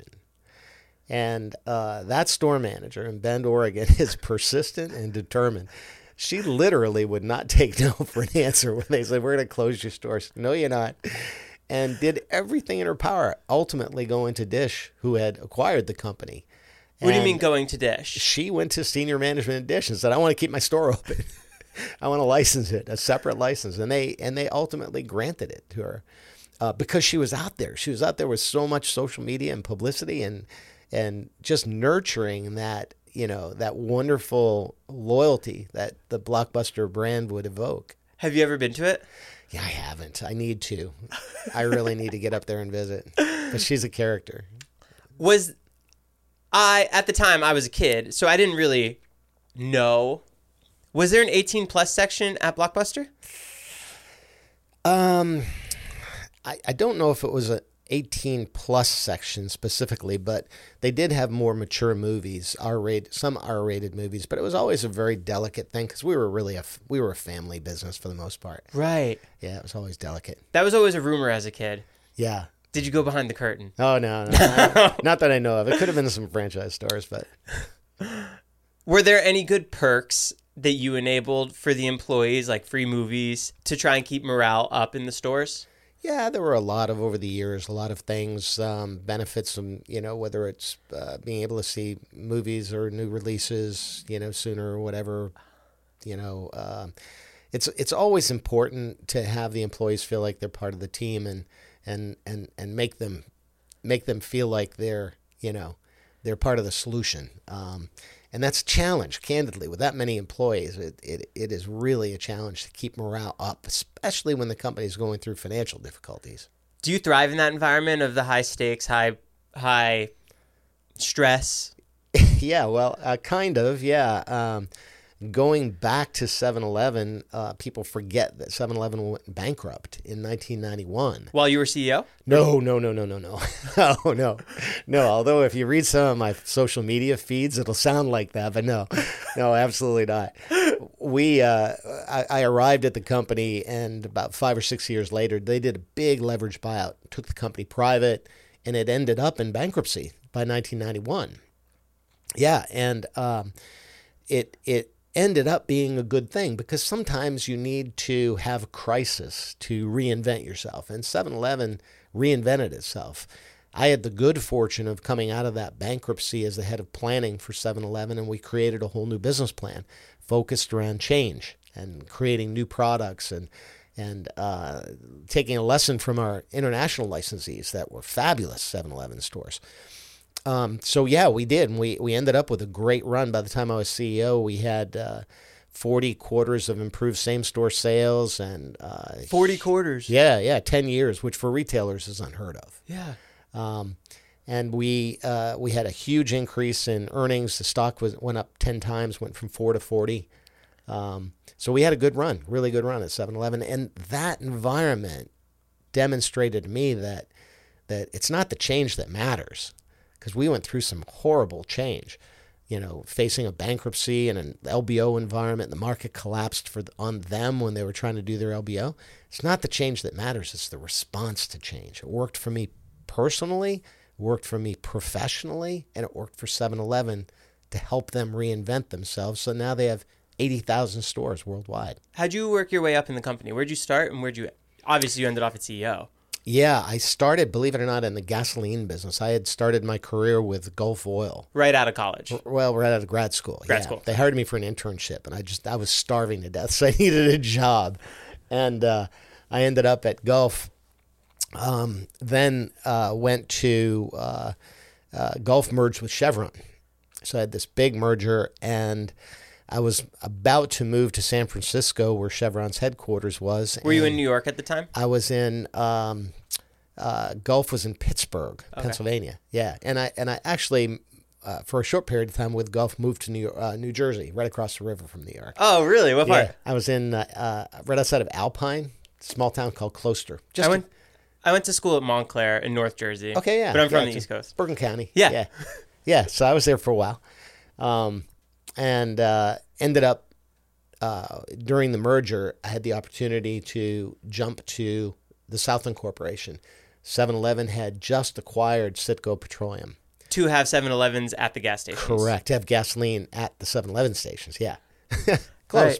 And uh, that store manager in Bend, Oregon is persistent and determined. She literally would not take no for an answer when they said, we're going to close your stores. No, you're not. And did everything in her power, ultimately going to Dish, who had acquired the company. What do you And mean going to Dish? She went to senior management at Dish and said, I want to keep my store open. I want to license it, a separate license. And they and they ultimately granted it to her uh, because she was out there. She was out there with so much social media and publicity and and just nurturing that, you know, that wonderful loyalty that the Blockbuster brand would evoke. Have you ever been to it? Yeah, I haven't. I need to. I really need to get up there and visit because she's a character. Was... I, at the time, I was a kid, so I didn't really know. Was there an eighteen plus section at Blockbuster? Um, I, I don't know if it was an eighteen plus section specifically, but they did have more mature movies, R-rated, some R-rated movies, but it was always a very delicate thing because we were really a, we were a family business for the most part. Right. Yeah, it was always delicate. That was always a rumor as a kid. Yeah. Did you go behind the curtain? Oh, no, no. Not, not that I know of. It could have been some franchise stores, but... Were there any good perks that you enabled for the employees, like free movies, to try and keep morale up in the stores? Yeah, there were a lot of, over the years, a lot of things, um, benefits, um, you know, whether it's uh, being able to see movies or new releases, you know, sooner or whatever, you know. Uh, it's it's always important to have the employees feel like they're part of the team and and, and, and make them make them feel like they're, you know, they're part of the solution. Um, and that's a challenge, candidly. With that many employees, it, it it is really a challenge to keep morale up, especially when the company is going through financial difficulties. Do you thrive in that environment of the high stakes, high high stress? Yeah, well, uh, kind of, yeah. Um, going back to seven eleven, uh, people forget that seven eleven went bankrupt in nineteen ninety-one. While you were C E O? No, no, no, no, no, no. Oh, no. No, although if you read some of my social media feeds, it'll sound like that, but no. No, absolutely not. We, uh, I, I arrived at the company, and about five or six years later, they did a big leverage buyout, took the company private, and it ended up in bankruptcy by nineteen ninety-one. Yeah, and um, it it ended up being a good thing because sometimes you need to have a crisis to reinvent yourself, and seven eleven reinvented itself. I had the good fortune of coming out of that bankruptcy as the head of planning for seven eleven, and we created a whole new business plan focused around change and creating new products and and uh, taking a lesson from our international licensees that were fabulous seven eleven stores. Um, so, yeah, we did. And we, we ended up with a great run. By the time I was C E O, we had uh, forty quarters of improved same-store sales. and uh, forty quarters? Yeah, yeah, ten years, which for retailers is unheard of. Yeah. Um, and we uh, we had a huge increase in earnings. The stock was went up ten times, went from four to forty. Um, so we had a good run, really good run at seven eleven. And that environment demonstrated to me that that it's not the change that matters. Because we went through some horrible change, you know, facing a bankruptcy and an L B O environment. The market collapsed for on them when they were trying to do their L B O. It's not the change that matters. It's the response to change. It worked for me personally, it worked for me professionally, and it worked for seven eleven to help them reinvent themselves. So now they have eighty thousand stores worldwide. How'd you work your way up in the company? Where'd you start and where'd you, obviously you ended off at C E O. Yeah, I started, believe it or not, in the gasoline business. I had started my career with Gulf Oil. Right out of college. Well, right out of grad school. Grad yeah. school. They hired me for an internship, and I just I was starving to death, so I needed a job. And uh, I ended up at Gulf. Um, then uh, went to uh, uh, Gulf merged with Chevron. So I had this big merger, and I was about to move to San Francisco, where Chevron's headquarters was. Were you in New York at the time? I was in um, uh, Gulf was in Pittsburgh, Okay. Pennsylvania. Yeah, and I and I actually uh, for a short period of time with Gulf moved to New York, uh, New Jersey, right across the river from New York. Oh, really? What part? Yeah, I was in uh, uh, right outside of Alpine, small town called Closter. Just I went. I went to school at Montclair in North Jersey. okay, yeah, But I'm from yeah, the it's East Coast. Bergen County. Yeah. yeah, yeah. So I was there for a while, um, and uh, ended up. Uh, during the merger, I had the opportunity to jump to the Southland Corporation. seven eleven had just acquired Citgo Petroleum. To have seven elevens at the gas stations. Correct. To have gasoline at the seven eleven stations. Yeah. Close.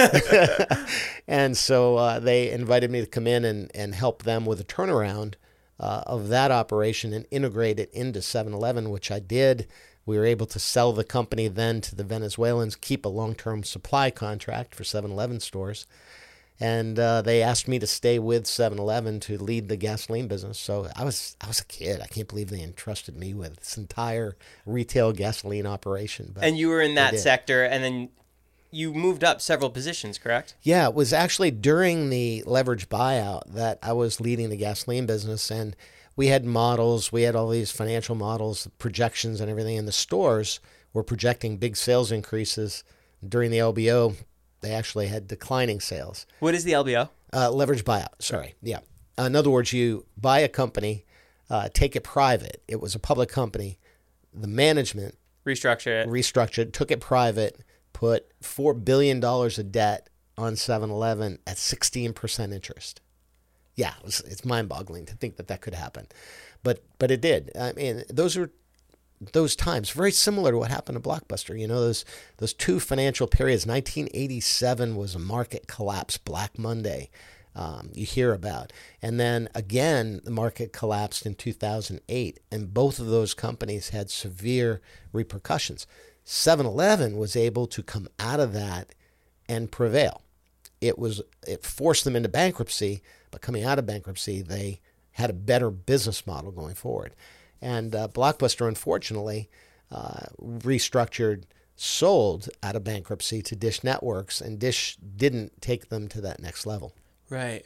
And so uh, they invited me to come in and, and help them with a turnaround uh, of that operation and integrate it into seven eleven, which I did. We were able to sell the company then to the Venezuelans, keep a long-term supply contract for seven eleven stores. And uh, they asked me to stay with seven eleven to lead the gasoline business. So I was I was a kid. I can't believe they entrusted me with this entire retail gasoline operation. But And you were in they that did. sector, and then you moved up several positions, correct? Yeah, it was actually during the leverage buyout that I was leading the gasoline business, and we had models, we had all these financial models, projections and everything, and the stores were projecting big sales increases. During the L B O, they actually had declining sales. What is the L B O? Uh, leverage buyout, sorry, yeah. Uh, in other words, you buy a company, uh, take it private. It was a public company. The management Restructure it. restructured, took it private, put four billion dollars of debt on seven eleven at sixteen percent interest. Yeah, it was, it's mind-boggling to think that that could happen. But but it did. I mean, those are those times, very similar to what happened to Blockbuster. You know, those those two financial periods. nineteen eighty-seven was a market collapse, Black Monday, um, you hear about. And then again, the market collapsed in two thousand eight, and both of those companies had severe repercussions. seven eleven was able to come out of that and prevail. It was it forced them into bankruptcy, but coming out of bankruptcy, they had a better business model going forward. And uh, Blockbuster, unfortunately, uh, restructured, sold out of bankruptcy to Dish Networks, and Dish didn't take them to that next level. Right.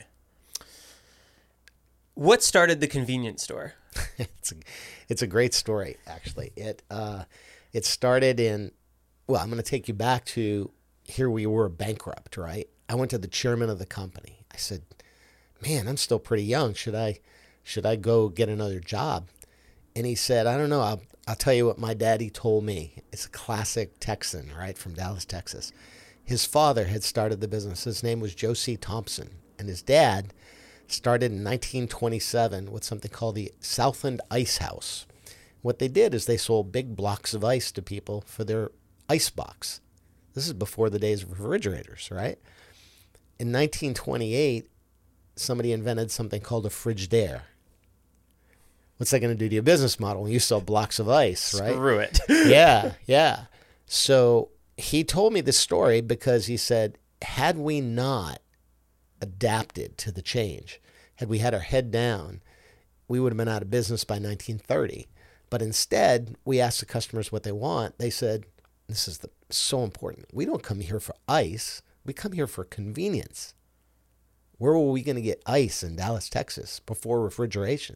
What started the convenience store? it's, a, it's a great story, actually. It uh, it started in, well, I'm going to take you back to here we were bankrupt, right? I went to the chairman of the company. I said, man, I'm still pretty young. Should I, should I go get another job? And he said, I don't know. I'll, I'll tell you what my daddy told me. It's a classic Texan, right, from Dallas, Texas. His father had started the business. His name was Joe C. Thompson. And his dad started in nineteen twenty-seven with something called the Southland Ice House. What they did is they sold big blocks of ice to people for their ice box. This is before the days of refrigerators, right? In nineteen twenty-eight, somebody invented something called a Frigidaire. What's that going to do to your business model when you sell blocks of ice, right? Screw it. yeah, yeah. So he told me this story because he said, had we not adapted to the change, had we had our head down, we would have been out of business by nineteen thirty. But instead, we asked the customers what they want. They said, this is the, so important. We don't come here for ice. We come here for convenience. Where were we going to get ice in Dallas, Texas before refrigeration?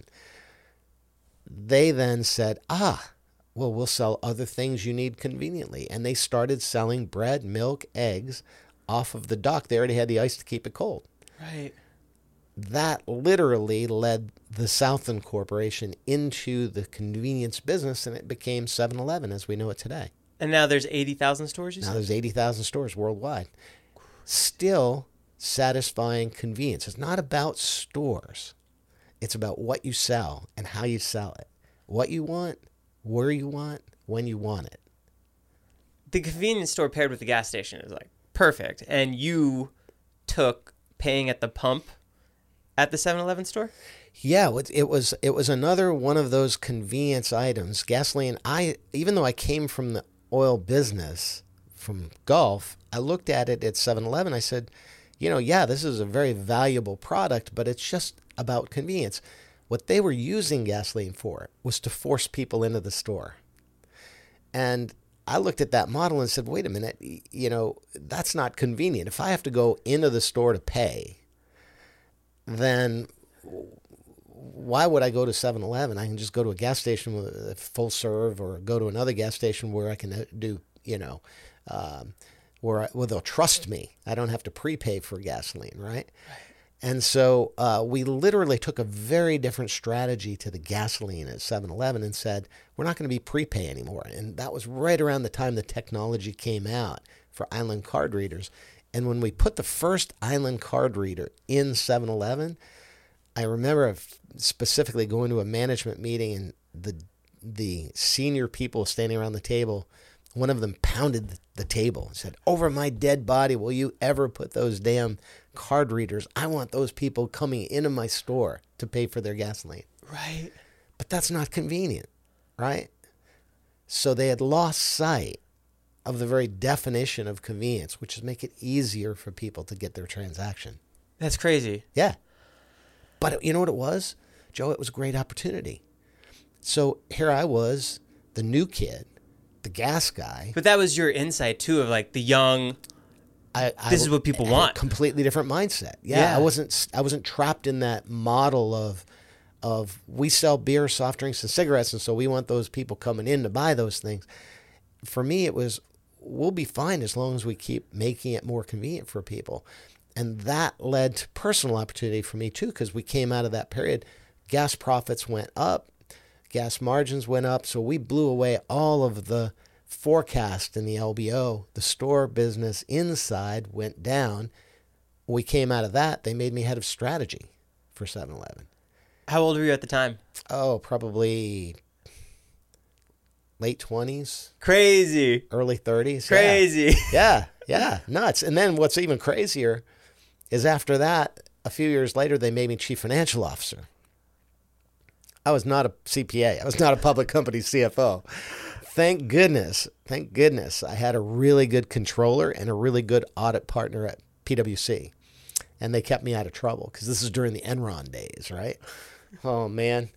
They then said, ah, well, we'll sell other things you need conveniently. And they started selling bread, milk, eggs off of the dock. They already had the ice to keep it cold. Right. That literally led the Southland Corporation into the convenience business, and it became seven eleven as we know it today. And now there's eighty thousand stores, you Now said? there's eighty thousand stores worldwide. Still satisfying convenience. It's not about stores. It's about what you sell and how you sell it. What you want, where you want, when you want it. The convenience store paired with the gas station is like perfect. And you took paying at the pump at the seven eleven store? Yeah, it was it was another one of those convenience items. Gasoline, I even though I came from the oil business, from Gulf, I looked at it at seven eleven. I said, you know, yeah, this is a very valuable product, but it's just about convenience. What they were using gasoline for was to force people into the store. And I looked at that model and said, wait a minute, you know, that's not convenient. If I have to go into the store to pay, then why would I go to seven eleven? I can just go to a gas station with a full serve, or go to another gas station where I can do, you know, um, where, I, where they'll trust me. I don't have to prepay for gasoline, right? right. And so uh, we literally took a very different strategy to the gasoline at seven eleven and said, we're not going to be prepay anymore. And that was right around the time the technology came out for Island card readers. And when we put the first Island card reader in seven eleven, I remember specifically going to a management meeting, and the the senior people standing around the table, one of them pounded the table and said, over my dead body, will you ever put those damn card readers? I want those people coming into my store to pay for their gasoline. Right. But that's not convenient, right? So they had lost sight of the very definition of convenience, which is make it easier for people to get their transaction. That's crazy. Yeah. But you know what it was, Joe? It was a great opportunity. So here I was, the new kid, the gas guy. But that was your insight, too, of like the young, I, I, this is what people had want. A completely different mindset. Yeah, Yeah. I wasn't I wasn't trapped in that model of of we sell beer, soft drinks, and cigarettes, and so we want those people coming in to buy those things. For me, it was, we'll be fine as long as we keep making it more convenient for people. And that led to personal opportunity for me, too, because we came out of that period. Gas profits went up. Gas margins went up. So we blew away all of the forecast in the L B O. The store business inside went down. We came out of that. They made me head of strategy for seven eleven. How old were you at the time? Oh, probably late twenties, Crazy. early thirties. Crazy. Yeah. yeah, yeah, nuts. And then what's even crazier is after that, a few years later, they made me chief financial officer. I was not a C P A. I was not a public company C F O. Thank goodness, thank goodness, I had a really good controller and a really good audit partner at P W C. And they kept me out of trouble because this is during the Enron days, right? Oh, man.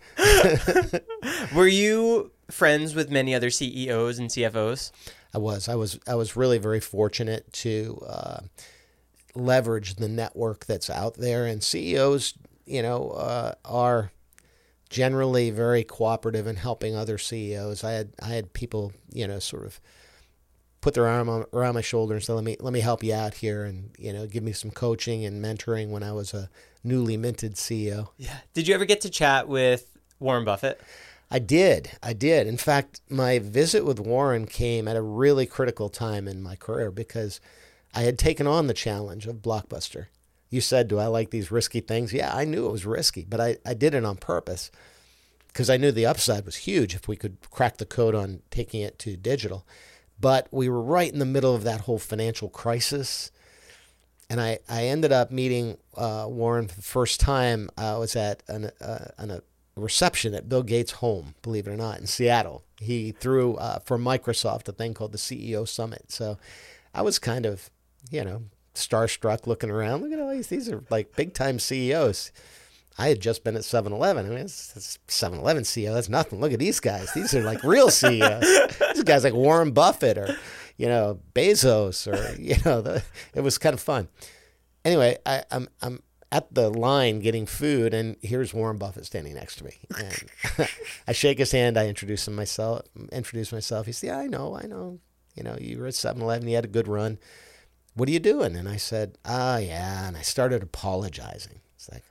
Were you friends with many other C E Os and C F Os? I was. I was I was really very fortunate to uh, leverage the network that's out there. And C E Os, you know, uh, are generally very cooperative in helping other C E Os. I had I had people, you know, sort of put their arm on, around my shoulder and say, let me let me help you out here, and, you know, give me some coaching and mentoring when I was a newly minted C E O. Yeah. Did you ever get to chat with Warren Buffett? I did. I did. In fact, my visit with Warren came at a really critical time in my career because I had taken on the challenge of Blockbuster. You said, do I like these risky things? Yeah, I knew it was risky, but I, I did it on purpose because I knew the upside was huge if we could crack the code on taking it to digital. But we were right in the middle of that whole financial crisis. And I, I ended up meeting uh, Warren for the first time. I was at an, uh, an, a reception at Bill Gates' home, believe it or not, in Seattle. He threw uh, for Microsoft a thing called the C E O Summit. So I was kind of, you know, starstruck looking around. Look at all these. These are like big-time C E Os. I had just been at seven eleven. I mean, it's, it's seven eleven C E O. That's nothing. Look at these guys. These are like real C E Os. These guys like Warren Buffett or, you know, Bezos or, you know, the, it was kind of fun. Anyway, I, I'm I'm at the line getting food, and here's Warren Buffett standing next to me. And I shake his hand. I introduce him myself. Introduce myself. He said, "Yeah, I know, I know. You know, you were at seven eleven. You had a good run. What are you doing?" And I said, "Ah, oh, yeah." And I started apologizing. It's like,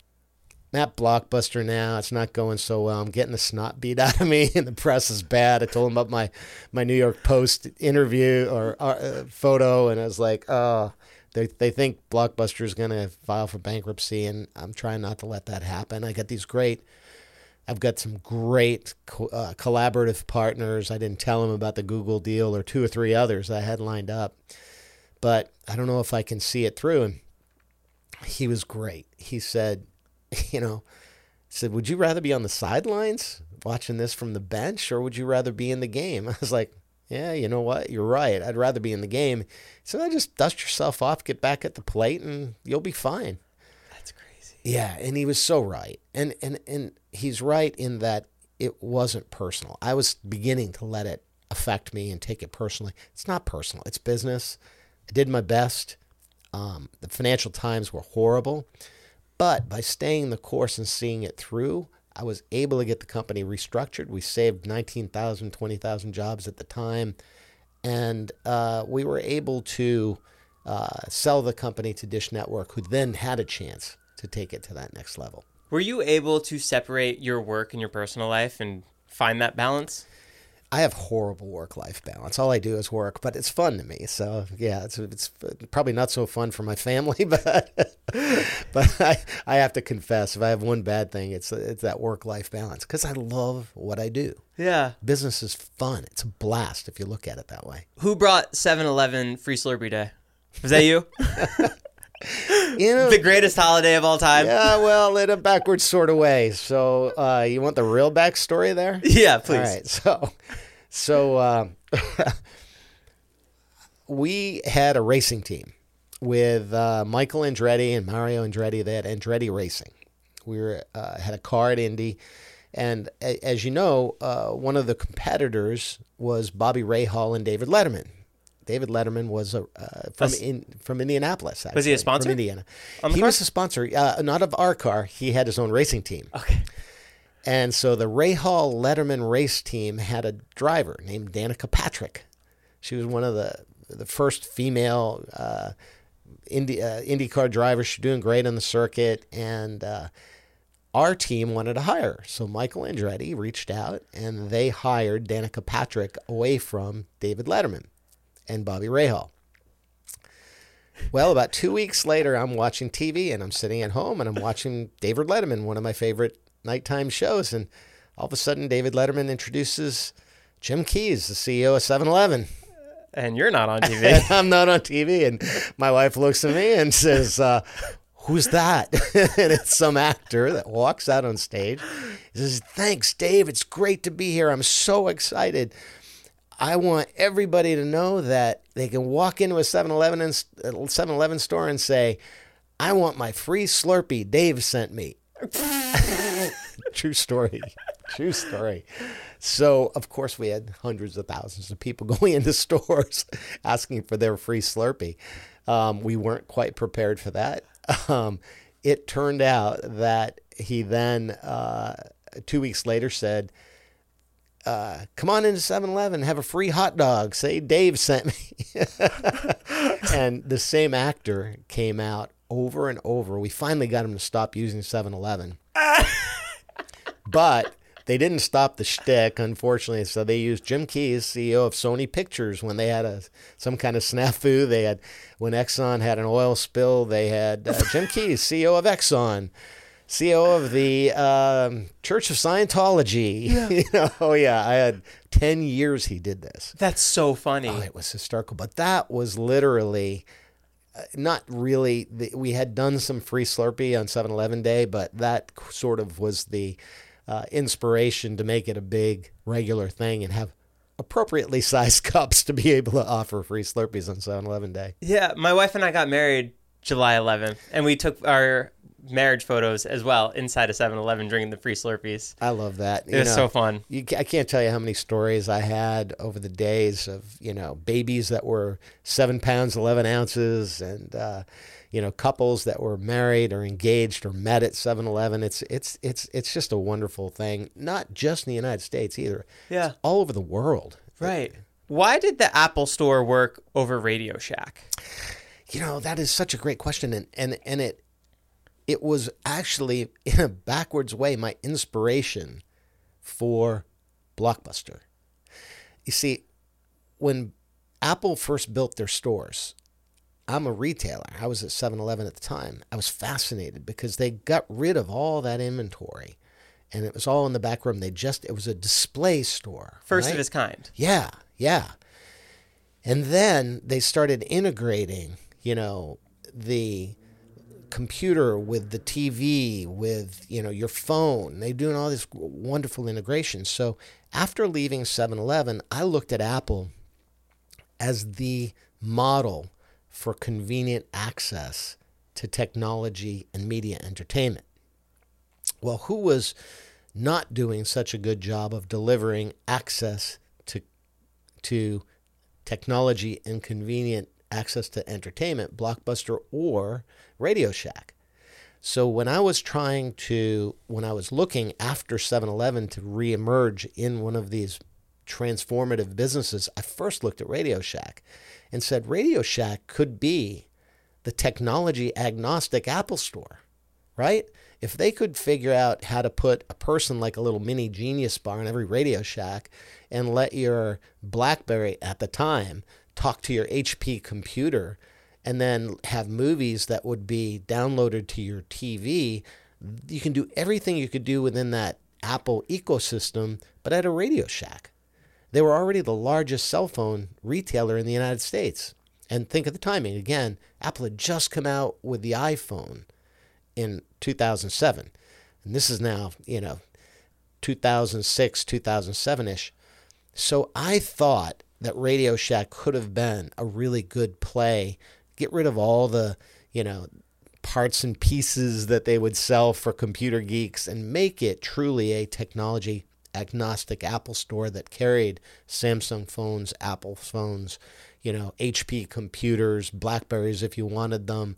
I'm at Blockbuster now. It's not going so well. I'm getting the snot beat out of me, and the press is bad. I told him about my, my New York Post interview or uh, photo, and I was like, oh, they they think Blockbuster is going to file for bankruptcy, and I'm trying not to let that happen. I got these great, I've got some great co- uh, collaborative partners. I didn't tell them about the Google deal or two or three others I had lined up, but I don't know if I can see it through. And he was great. He said, you know, said, would you rather be on the sidelines watching this from the bench, or would you rather be in the game? I was like, yeah, you know what? You're right. I'd rather be in the game. So I just dust yourself off, get back at the plate, and you'll be fine. That's crazy. Yeah, and he was so right. And and and he's right in that it wasn't personal. I was beginning to let it affect me and take it personally. It's not personal. It's business. I did my best. Um, the financial times were horrible. But by staying the course and seeing it through, I was able to get the company restructured. We saved nineteen thousand, twenty thousand jobs at the time. And uh, we were able to uh, sell the company to Dish Network, who then had a chance to take it to that next level. Were you able to separate your work and your personal life and find that balance? I have horrible work-life balance. All I do is work, but it's fun to me. So yeah, it's it's probably not so fun for my family, but but I I have to confess, if I have one bad thing, it's it's that work-life balance, because I love what I do. Yeah, business is fun. It's a blast if you look at it that way. Who brought seven eleven Free Slurpee Day? Was that you? You know, the greatest holiday of all time. Yeah, well, in a backwards sort of way. So, uh, you want the real backstory there? Yeah, please. All right. So, so uh, we had a racing team with uh, Michael Andretti and Mario Andretti. They had Andretti Racing. We were uh, had a car at Indy, and a, as you know, uh, one of the competitors was Bobby Rahal and David Letterman. David Letterman was a, uh, from in, from Indianapolis. Actually, was he a sponsor? From Indiana. On the he car? was a sponsor, uh, not of our car. He had his own racing team. Okay. And so the Rahal Letterman race team had a driver named Danica Patrick. She was one of the the first female uh, Indy uh, IndyCar drivers. She's doing great on the circuit, and uh, our team wanted to hire her. So Michael Andretti reached out, and they hired Danica Patrick away from David Letterman and Bobby Rahal. Well, about two weeks later, I'm watching T V, and I'm sitting at home, and I'm watching David Letterman, one of my favorite nighttime shows, and all of a sudden, David Letterman introduces Jim Keyes, the C E O of seven eleven. And you're not on T V. I'm not on T V. And my wife looks at me and says, uh, who's that? And it's some actor that walks out on stage. He says, thanks, Dave. It's great to be here. I'm so excited. I want everybody to know that they can walk into a seven eleven and seven eleven store and say, I want my free Slurpee Dave sent me. True story. True story. So, of course, we had hundreds of thousands of people going into stores asking for their free Slurpee. Um, we weren't quite prepared for that. Um, it turned out that he then, uh, two weeks later, said, Uh, come on into seven eleven, have a free hot dog. Say Dave sent me. And the same actor came out over and over. We finally got him to stop using seven eleven. But they didn't stop the shtick, unfortunately. So they used Jim Keyes, C E O of Sony Pictures, when they had a some kind of snafu. They had when Exxon had an oil spill. They had uh, Jim Keyes, C E O of Exxon. C E O of the um, Church of Scientology. Yeah. You know, oh, yeah. I had ten years he did this. That's so funny. Oh, it was hysterical. But that was literally uh, not really. The, we had done some free Slurpee on seven eleven Day, but that sort of was the uh, inspiration to make it a big regular thing and have appropriately sized cups to be able to offer free Slurpees on seven eleven Day. Yeah, my wife and I got married July eleventh, and we took our marriage photos as well inside a seven eleven drinking the free Slurpees. I love that. It was so fun. You, I can't tell you how many stories I had over the days of, you know, babies that were seven pounds, eleven ounces, and, uh, you know, couples that were married or engaged or met at seven eleven. It's, it's, it's, it's just a wonderful thing, not just in the United States either. Yeah. It's all over the world. Right. Why did the Apple Store work over Radio Shack? You know, that is such a great question. And, and, and it, It was actually, in a backwards way, my inspiration for Blockbuster. You see, when Apple first built their stores, I'm a retailer. I was at seven eleven at the time. I was fascinated because they got rid of all that inventory, and it was all in the back room. They just, it was a display store. First right? of its kind. Yeah, yeah. And then they started integrating, you know, the computer with the T V, with, you know, your phone. They're doing all this wonderful integration. So after leaving seven eleven, I looked at Apple as the model for convenient access to technology and media entertainment. Well, who was not doing such a good job of delivering access to to technology and convenient access to entertainment? Blockbuster or Radio Shack. So when I was trying to, when I was looking after seven eleven to reemerge in one of these transformative businesses, I first looked at Radio Shack and said Radio Shack could be the technology agnostic Apple Store, right? If they could figure out how to put a person like a little mini Genius Bar in every Radio Shack and let your BlackBerry at the time talk to your H P computer and then have movies that would be downloaded to your T V, you can do everything you could do within that Apple ecosystem, but at a Radio Shack. They were already the largest cell phone retailer in the United States. And think of the timing. Again, Apple had just come out with the iPhone in two thousand seven. And this is now, you know, two thousand six, two thousand seven-ish. So I thought that Radio Shack could have been a really good play. Get rid of all the, you know, parts and pieces that they would sell for computer geeks and make it truly a technology agnostic Apple Store that carried Samsung phones, Apple phones, you know, H P computers, BlackBerries if you wanted them.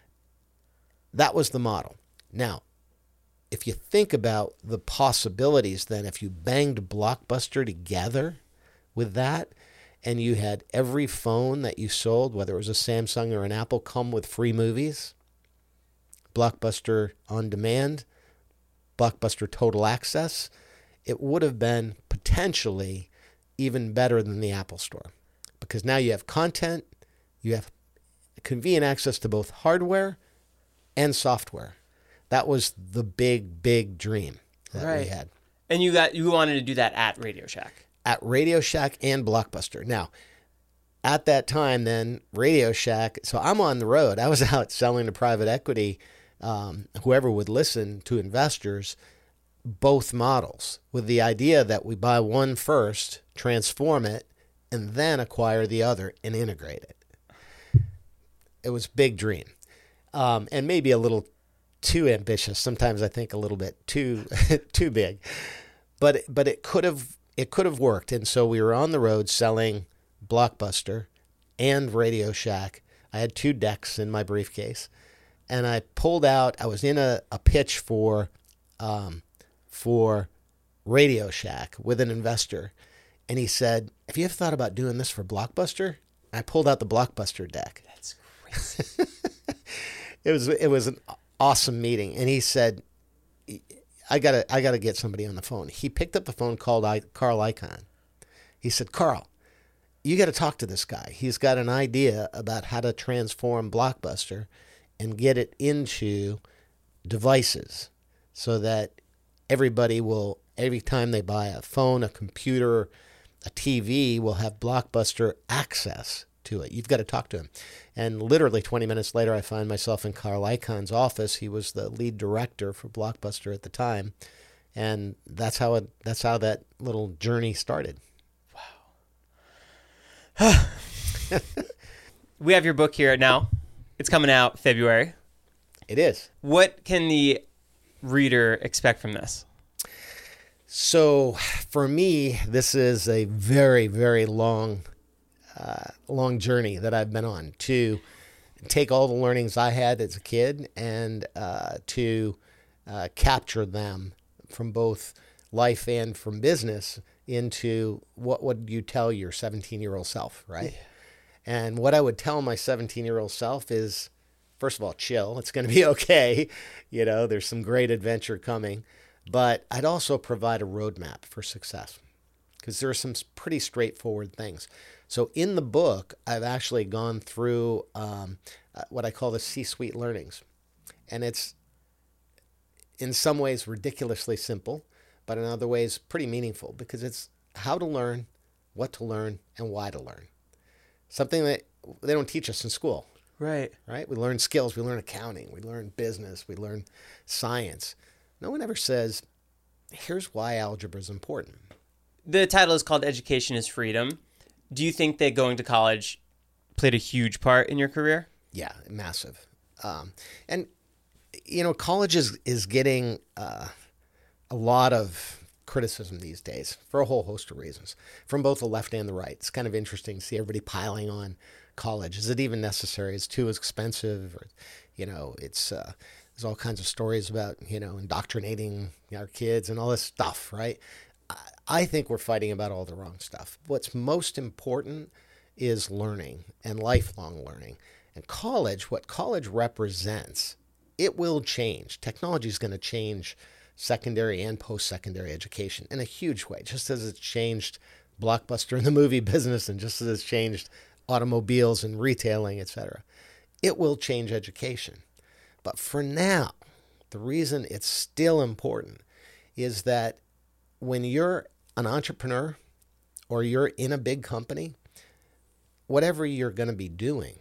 That was the model. Now, if you think about the possibilities, then if you banged Blockbuster together with that, and you had every phone that you sold, whether it was a Samsung or an Apple, come with free movies, Blockbuster On Demand, Blockbuster Total Access, it would have been potentially even better than the Apple Store. Because now you have content, you have convenient access to both hardware and software. That was the big, big dream that right. we had. And you got you wanted to do that at Radio Shack. at Radio Shack and Blockbuster. Now, at that time, then Radio Shack. So I'm on the road. I was out selling to private equity, um, whoever would listen, to investors, both models, with the idea that we buy one first, transform it, and then acquire the other and integrate it. It was a big dream, um, and maybe a little too ambitious. Sometimes I think a little bit too too big, but but it could have it could have worked. And so we were on the road selling Blockbuster and Radio Shack. I had two decks in my briefcase, and I pulled out. I was in a, a pitch for um, for Radio Shack with an investor, and he said, "Have you ever thought about doing this for Blockbuster?" I pulled out the Blockbuster deck. That's crazy. It was it was an awesome meeting, and he said, "I gotta I gotta get somebody on the phone." He picked up the phone, called I, Carl Icahn. He said, "Carl, you got to talk to this guy. He's got an idea about how to transform Blockbuster and get it into devices so that everybody will, every time they buy a phone, a computer, a T V, will have Blockbuster access to it. You've got to talk to him." And literally twenty minutes later, I find myself in Carl Icahn's office. He was the lead director for Blockbuster at the time. And that's how it, that's how that little journey started. We have your book here now. It's coming out February. It is. What can the reader expect from this? So for me, this is a very, very long, uh, long journey that I've been on to take all the learnings I had as a kid and uh, to uh, capture them from both life and from business into what would you tell your seventeen-year-old self, right? Yeah. And what I would tell my seventeen-year-old self is, first of all, chill. It's going to be okay. You know, there's some great adventure coming. But I'd also provide a roadmap for success because there are some pretty straightforward things. So in the book, I've actually gone through um, what I call the C-suite learnings. And it's in some ways ridiculously simple, but in other ways pretty meaningful because it's how to learn, what to learn, and why to learn. Something that they don't teach us in school. Right. Right? We learn skills, we learn accounting, we learn business, we learn science. No one ever says, here's why algebra is important. The title is called Education is Freedom. Do you think that going to college played a huge part in your career? Yeah, massive. Um, and, you know, college is, is getting uh, a lot of criticism these days for a whole host of reasons, from both the left and the right. It's kind of interesting to see everybody piling on college. Is it even necessary? It's too expensive. Or, you know, it's... Uh, There's all kinds of stories about, you know, indoctrinating our kids and all this stuff, right? I think we're fighting about all the wrong stuff. What's most important is learning and lifelong learning. And college, what college represents, it will change. Technology is going to change secondary and post-secondary education in a huge way, just as it's changed Blockbuster in the movie business and just as it's changed automobiles and retailing, et cetera. It will change education. But for now, the reason it's still important is that when you're an entrepreneur or you're in a big company, whatever you're going to be doing,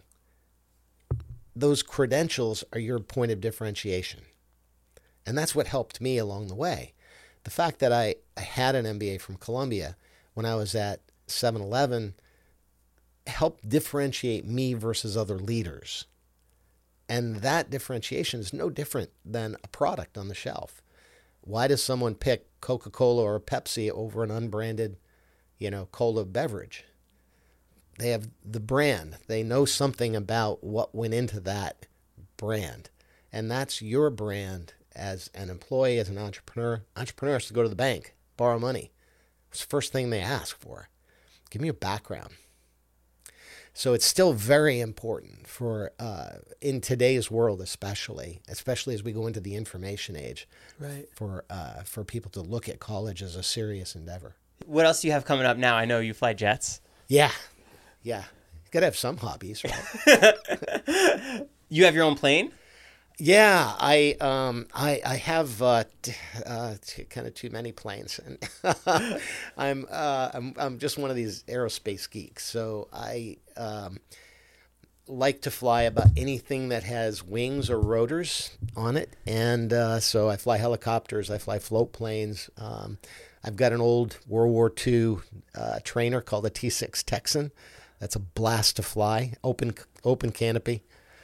those credentials are your point of differentiation. And that's what helped me along the way. The fact that I, I had an M B A from Columbia when I was at seven eleven helped differentiate me versus other leaders. And that differentiation is no different than a product on the shelf. Why does someone pick Coca-Cola or Pepsi over an unbranded, you know, cola beverage? They have the brand. They know something about what went into that brand. And that's your brand as an employee, as an entrepreneur. Entrepreneurs to go to the bank, borrow money. What's the first thing they ask for? Give me your background. So it's still very important for, uh, in today's world especially, especially as we go into the information age, right? For uh, for people to look at college as a serious endeavor. What else do you have coming up now? I know you fly jets. Yeah, yeah. You got to have some hobbies, right? You have your own plane? Yeah, I um I I have uh, t- uh t- kind of too many planes, and I'm uh I'm I'm just one of these aerospace geeks. So I um like to fly about anything that has wings or rotors on it, and uh, so I fly helicopters, I fly float planes. Um, I've got an old World War Two uh, trainer called a T six Texan. That's a blast to fly, open open canopy.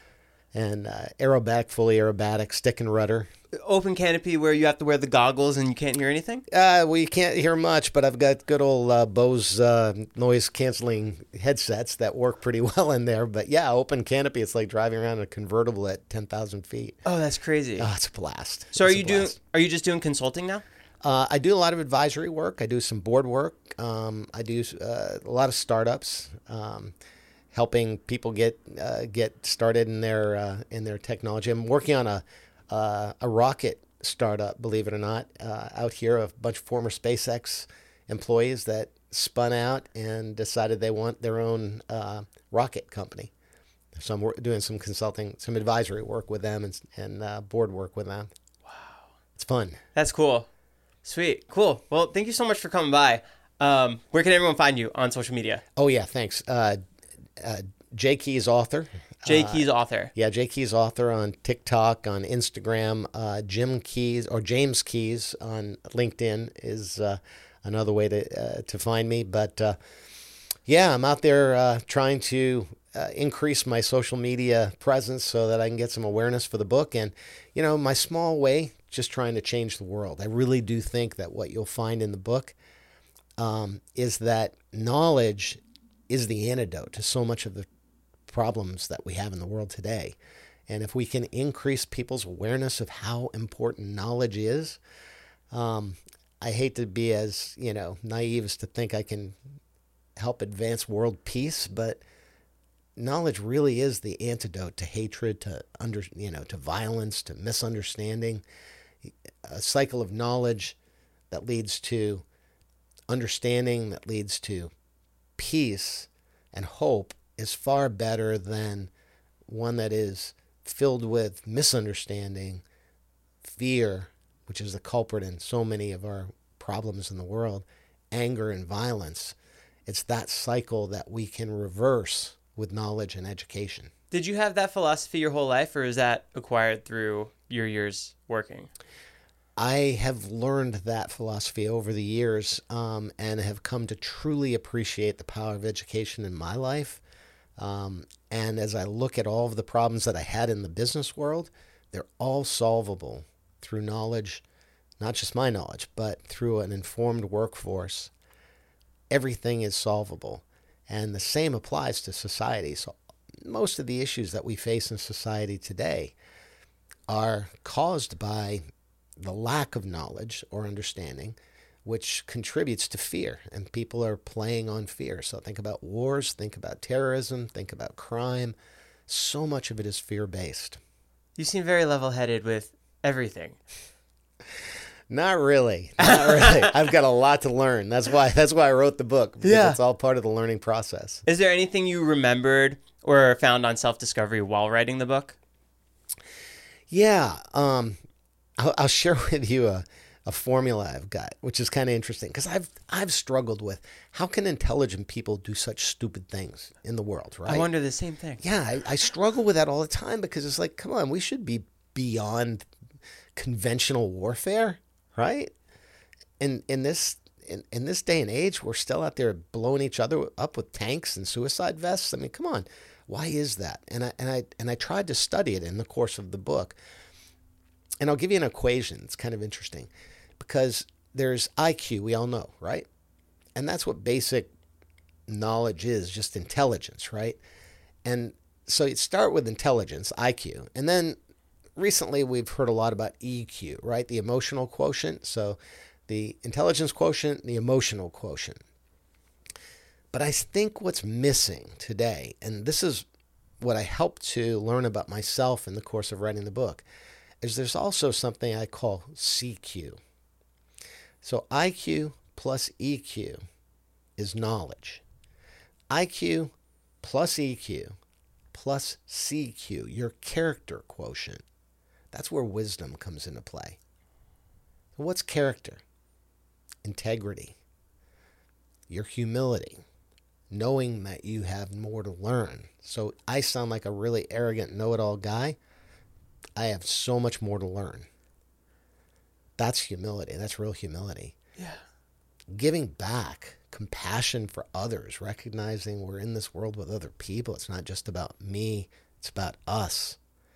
And uh, aerobatic, fully aerobatic, stick and rudder. Open canopy where you have to wear the goggles and you can't hear anything? Uh, well, you can't hear much, but I've got good old uh, Bose uh, noise-canceling headsets that work pretty well in there. But yeah, open canopy, it's like driving around in a convertible at ten thousand feet. Oh, that's crazy. Oh, it's a blast. So are It's a you doing? blast. Are you just doing consulting now? Uh, I do a lot of advisory work. I do some board work. Um, I do uh, a lot of startups. Um, helping people get uh, get started in their uh, in their technology. I'm working on a uh, a rocket startup, believe it or not, uh, out here. A bunch of former SpaceX employees that spun out and decided they want their own uh, rocket company. So I'm wor- doing some consulting, some advisory work with them, and, and uh, board work with them. Wow, it's fun. That's cool. Sweet. Cool. Well, thank you so much for coming by. Um, where can everyone find you on social media? Oh yeah, thanks. Uh, uh, J Keys Author. J Uh, Keys Author. Yeah, J Keys Author on TikTok, on Instagram. Uh, Jim Keys or James Keys on LinkedIn is uh, another way to uh, to find me. But uh, yeah, I'm out there uh, trying to uh, increase my social media presence so that I can get some awareness for the book. And, you know, my small way, just trying to change the world. I really do think that what you'll find in the book um, is that knowledge is the antidote to so much of the problems that we have in the world today. And if we can increase people's awareness of how important knowledge is, um, I hate to be as, you know, naive as to think I can help advance world peace, but knowledge really is the antidote to hatred, to under, you know, to violence, to misunderstanding. A cycle of knowledge that leads to understanding, that leads to peace and hope is far better than one that is filled with misunderstanding, fear, which is the culprit in so many of our problems in the world, anger and violence. It's that cycle that we can reverse with knowledge and education. Did you have that philosophy your whole life, or is that acquired through your years working? I have learned that philosophy over the years um, and have come to truly appreciate the power of education in my life. Um, and as I look at all of the problems that I had in the business world, they're all solvable through knowledge, not just my knowledge, but through an informed workforce. Everything is solvable. And the same applies to society. So most of the issues that we face in society today are caused by the lack of knowledge or understanding, which contributes to fear. And people are playing on fear. So think about wars, think about terrorism, think about crime. So much of it is fear-based. You seem very level-headed with everything. Not really. Not really. I've got a lot to learn. That's why that's why I wrote the book. Because Yeah. it's all part of the learning process. Is there anything you remembered or found on self-discovery while writing the book? Yeah. Um, I'll, I'll share with you a, a formula I've got, which is kind of interesting because I've I've struggled with how can intelligent people do such stupid things in the world, right? I wonder the same thing. Yeah, I, I struggle with that all the time because it's like, come on, we should be beyond conventional warfare, right? In in this in, in this day and age, we're still out there blowing each other up with tanks and suicide vests. I mean, come on, why is that? And I and I and I tried to study it in the course of the book. And I'll give you an equation. It's kind of interesting because there's I Q, we all know, right? And that's what basic knowledge is, just intelligence, right? And so you start with intelligence, I Q, and then recently we've heard a lot about E Q, right? The emotional quotient. So the intelligence quotient, the emotional quotient. But I think what's missing today, and this is what I helped to learn about myself in the course of writing the book, is there's also something I call C Q. So I Q plus E Q is knowledge. I Q plus E Q plus C Q, your character quotient, That's where wisdom comes into play. What's character? Integrity. Your humility. Knowing that you have more to learn. So I sound like a really arrogant know-it-all guy. I have so much more to learn. That's humility. That's real humility. Yeah. Giving back, compassion for others, recognizing we're in this world with other people. It's not just about me. It's about us.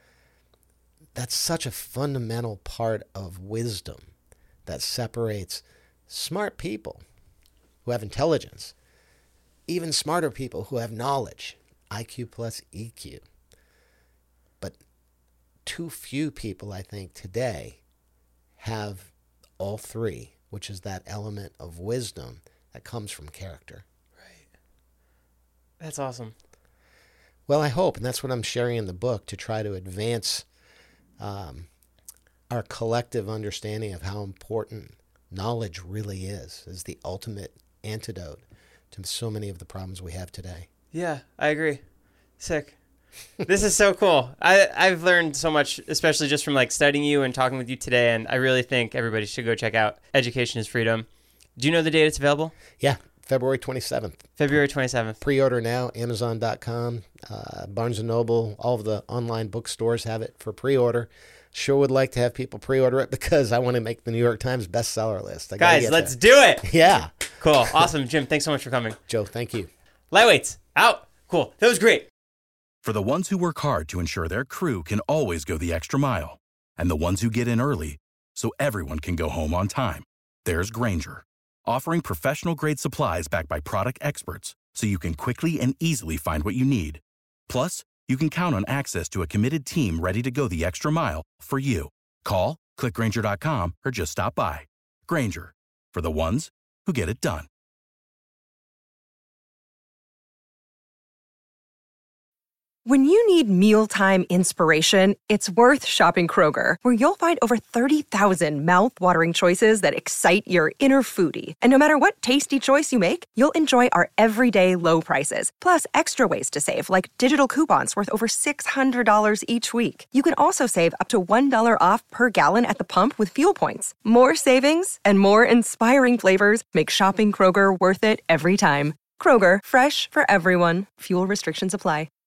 That's such a fundamental part of wisdom that separates smart people who have intelligence, even smarter people who have knowledge, I Q plus E Q. But too few people, I think, today have all three, which is that element of wisdom that comes from character. Right. That's awesome. Well, I hope, and that's what I'm sharing in the book, to try to advance um, our collective understanding of how important knowledge really is, is the ultimate antidote to so many of the problems we have today. Yeah, I agree. Sick. This is so cool. I, I've learned so much, especially just from like studying you and talking with you today, and I really think everybody should go check out Education is Freedom. Do you know the date it's available? Yeah, February twenty-seventh. February twenty-seventh. Pre-order now, Amazon dot com, uh, Barnes and Noble, all of the online bookstores have it for pre-order. Sure would like to have people pre-order it because I want to make the New York Times bestseller list. I Guys, let's there. do it. Yeah. Cool. Awesome. Jim, thanks so much for coming. Joe, thank you. Lightweights, out. Cool. That was great. For the ones who work hard to ensure their crew can always go the extra mile, and the ones who get in early so everyone can go home on time, there's Grainger, offering professional-grade supplies backed by product experts so you can quickly and easily find what you need. Plus, you can count on access to a committed team ready to go the extra mile for you. Call, click Grainger dot com, or just stop by. Grainger, for the ones who get it done. When you need mealtime inspiration, it's worth shopping Kroger, where you'll find over thirty thousand mouth-watering choices that excite your inner foodie. And no matter what tasty choice you make, you'll enjoy our everyday low prices, plus extra ways to save, like digital coupons worth over six hundred dollars each week. You can also save up to one dollar off per gallon at the pump with fuel points. More savings and more inspiring flavors make shopping Kroger worth it every time. Kroger, fresh for everyone. Fuel restrictions apply.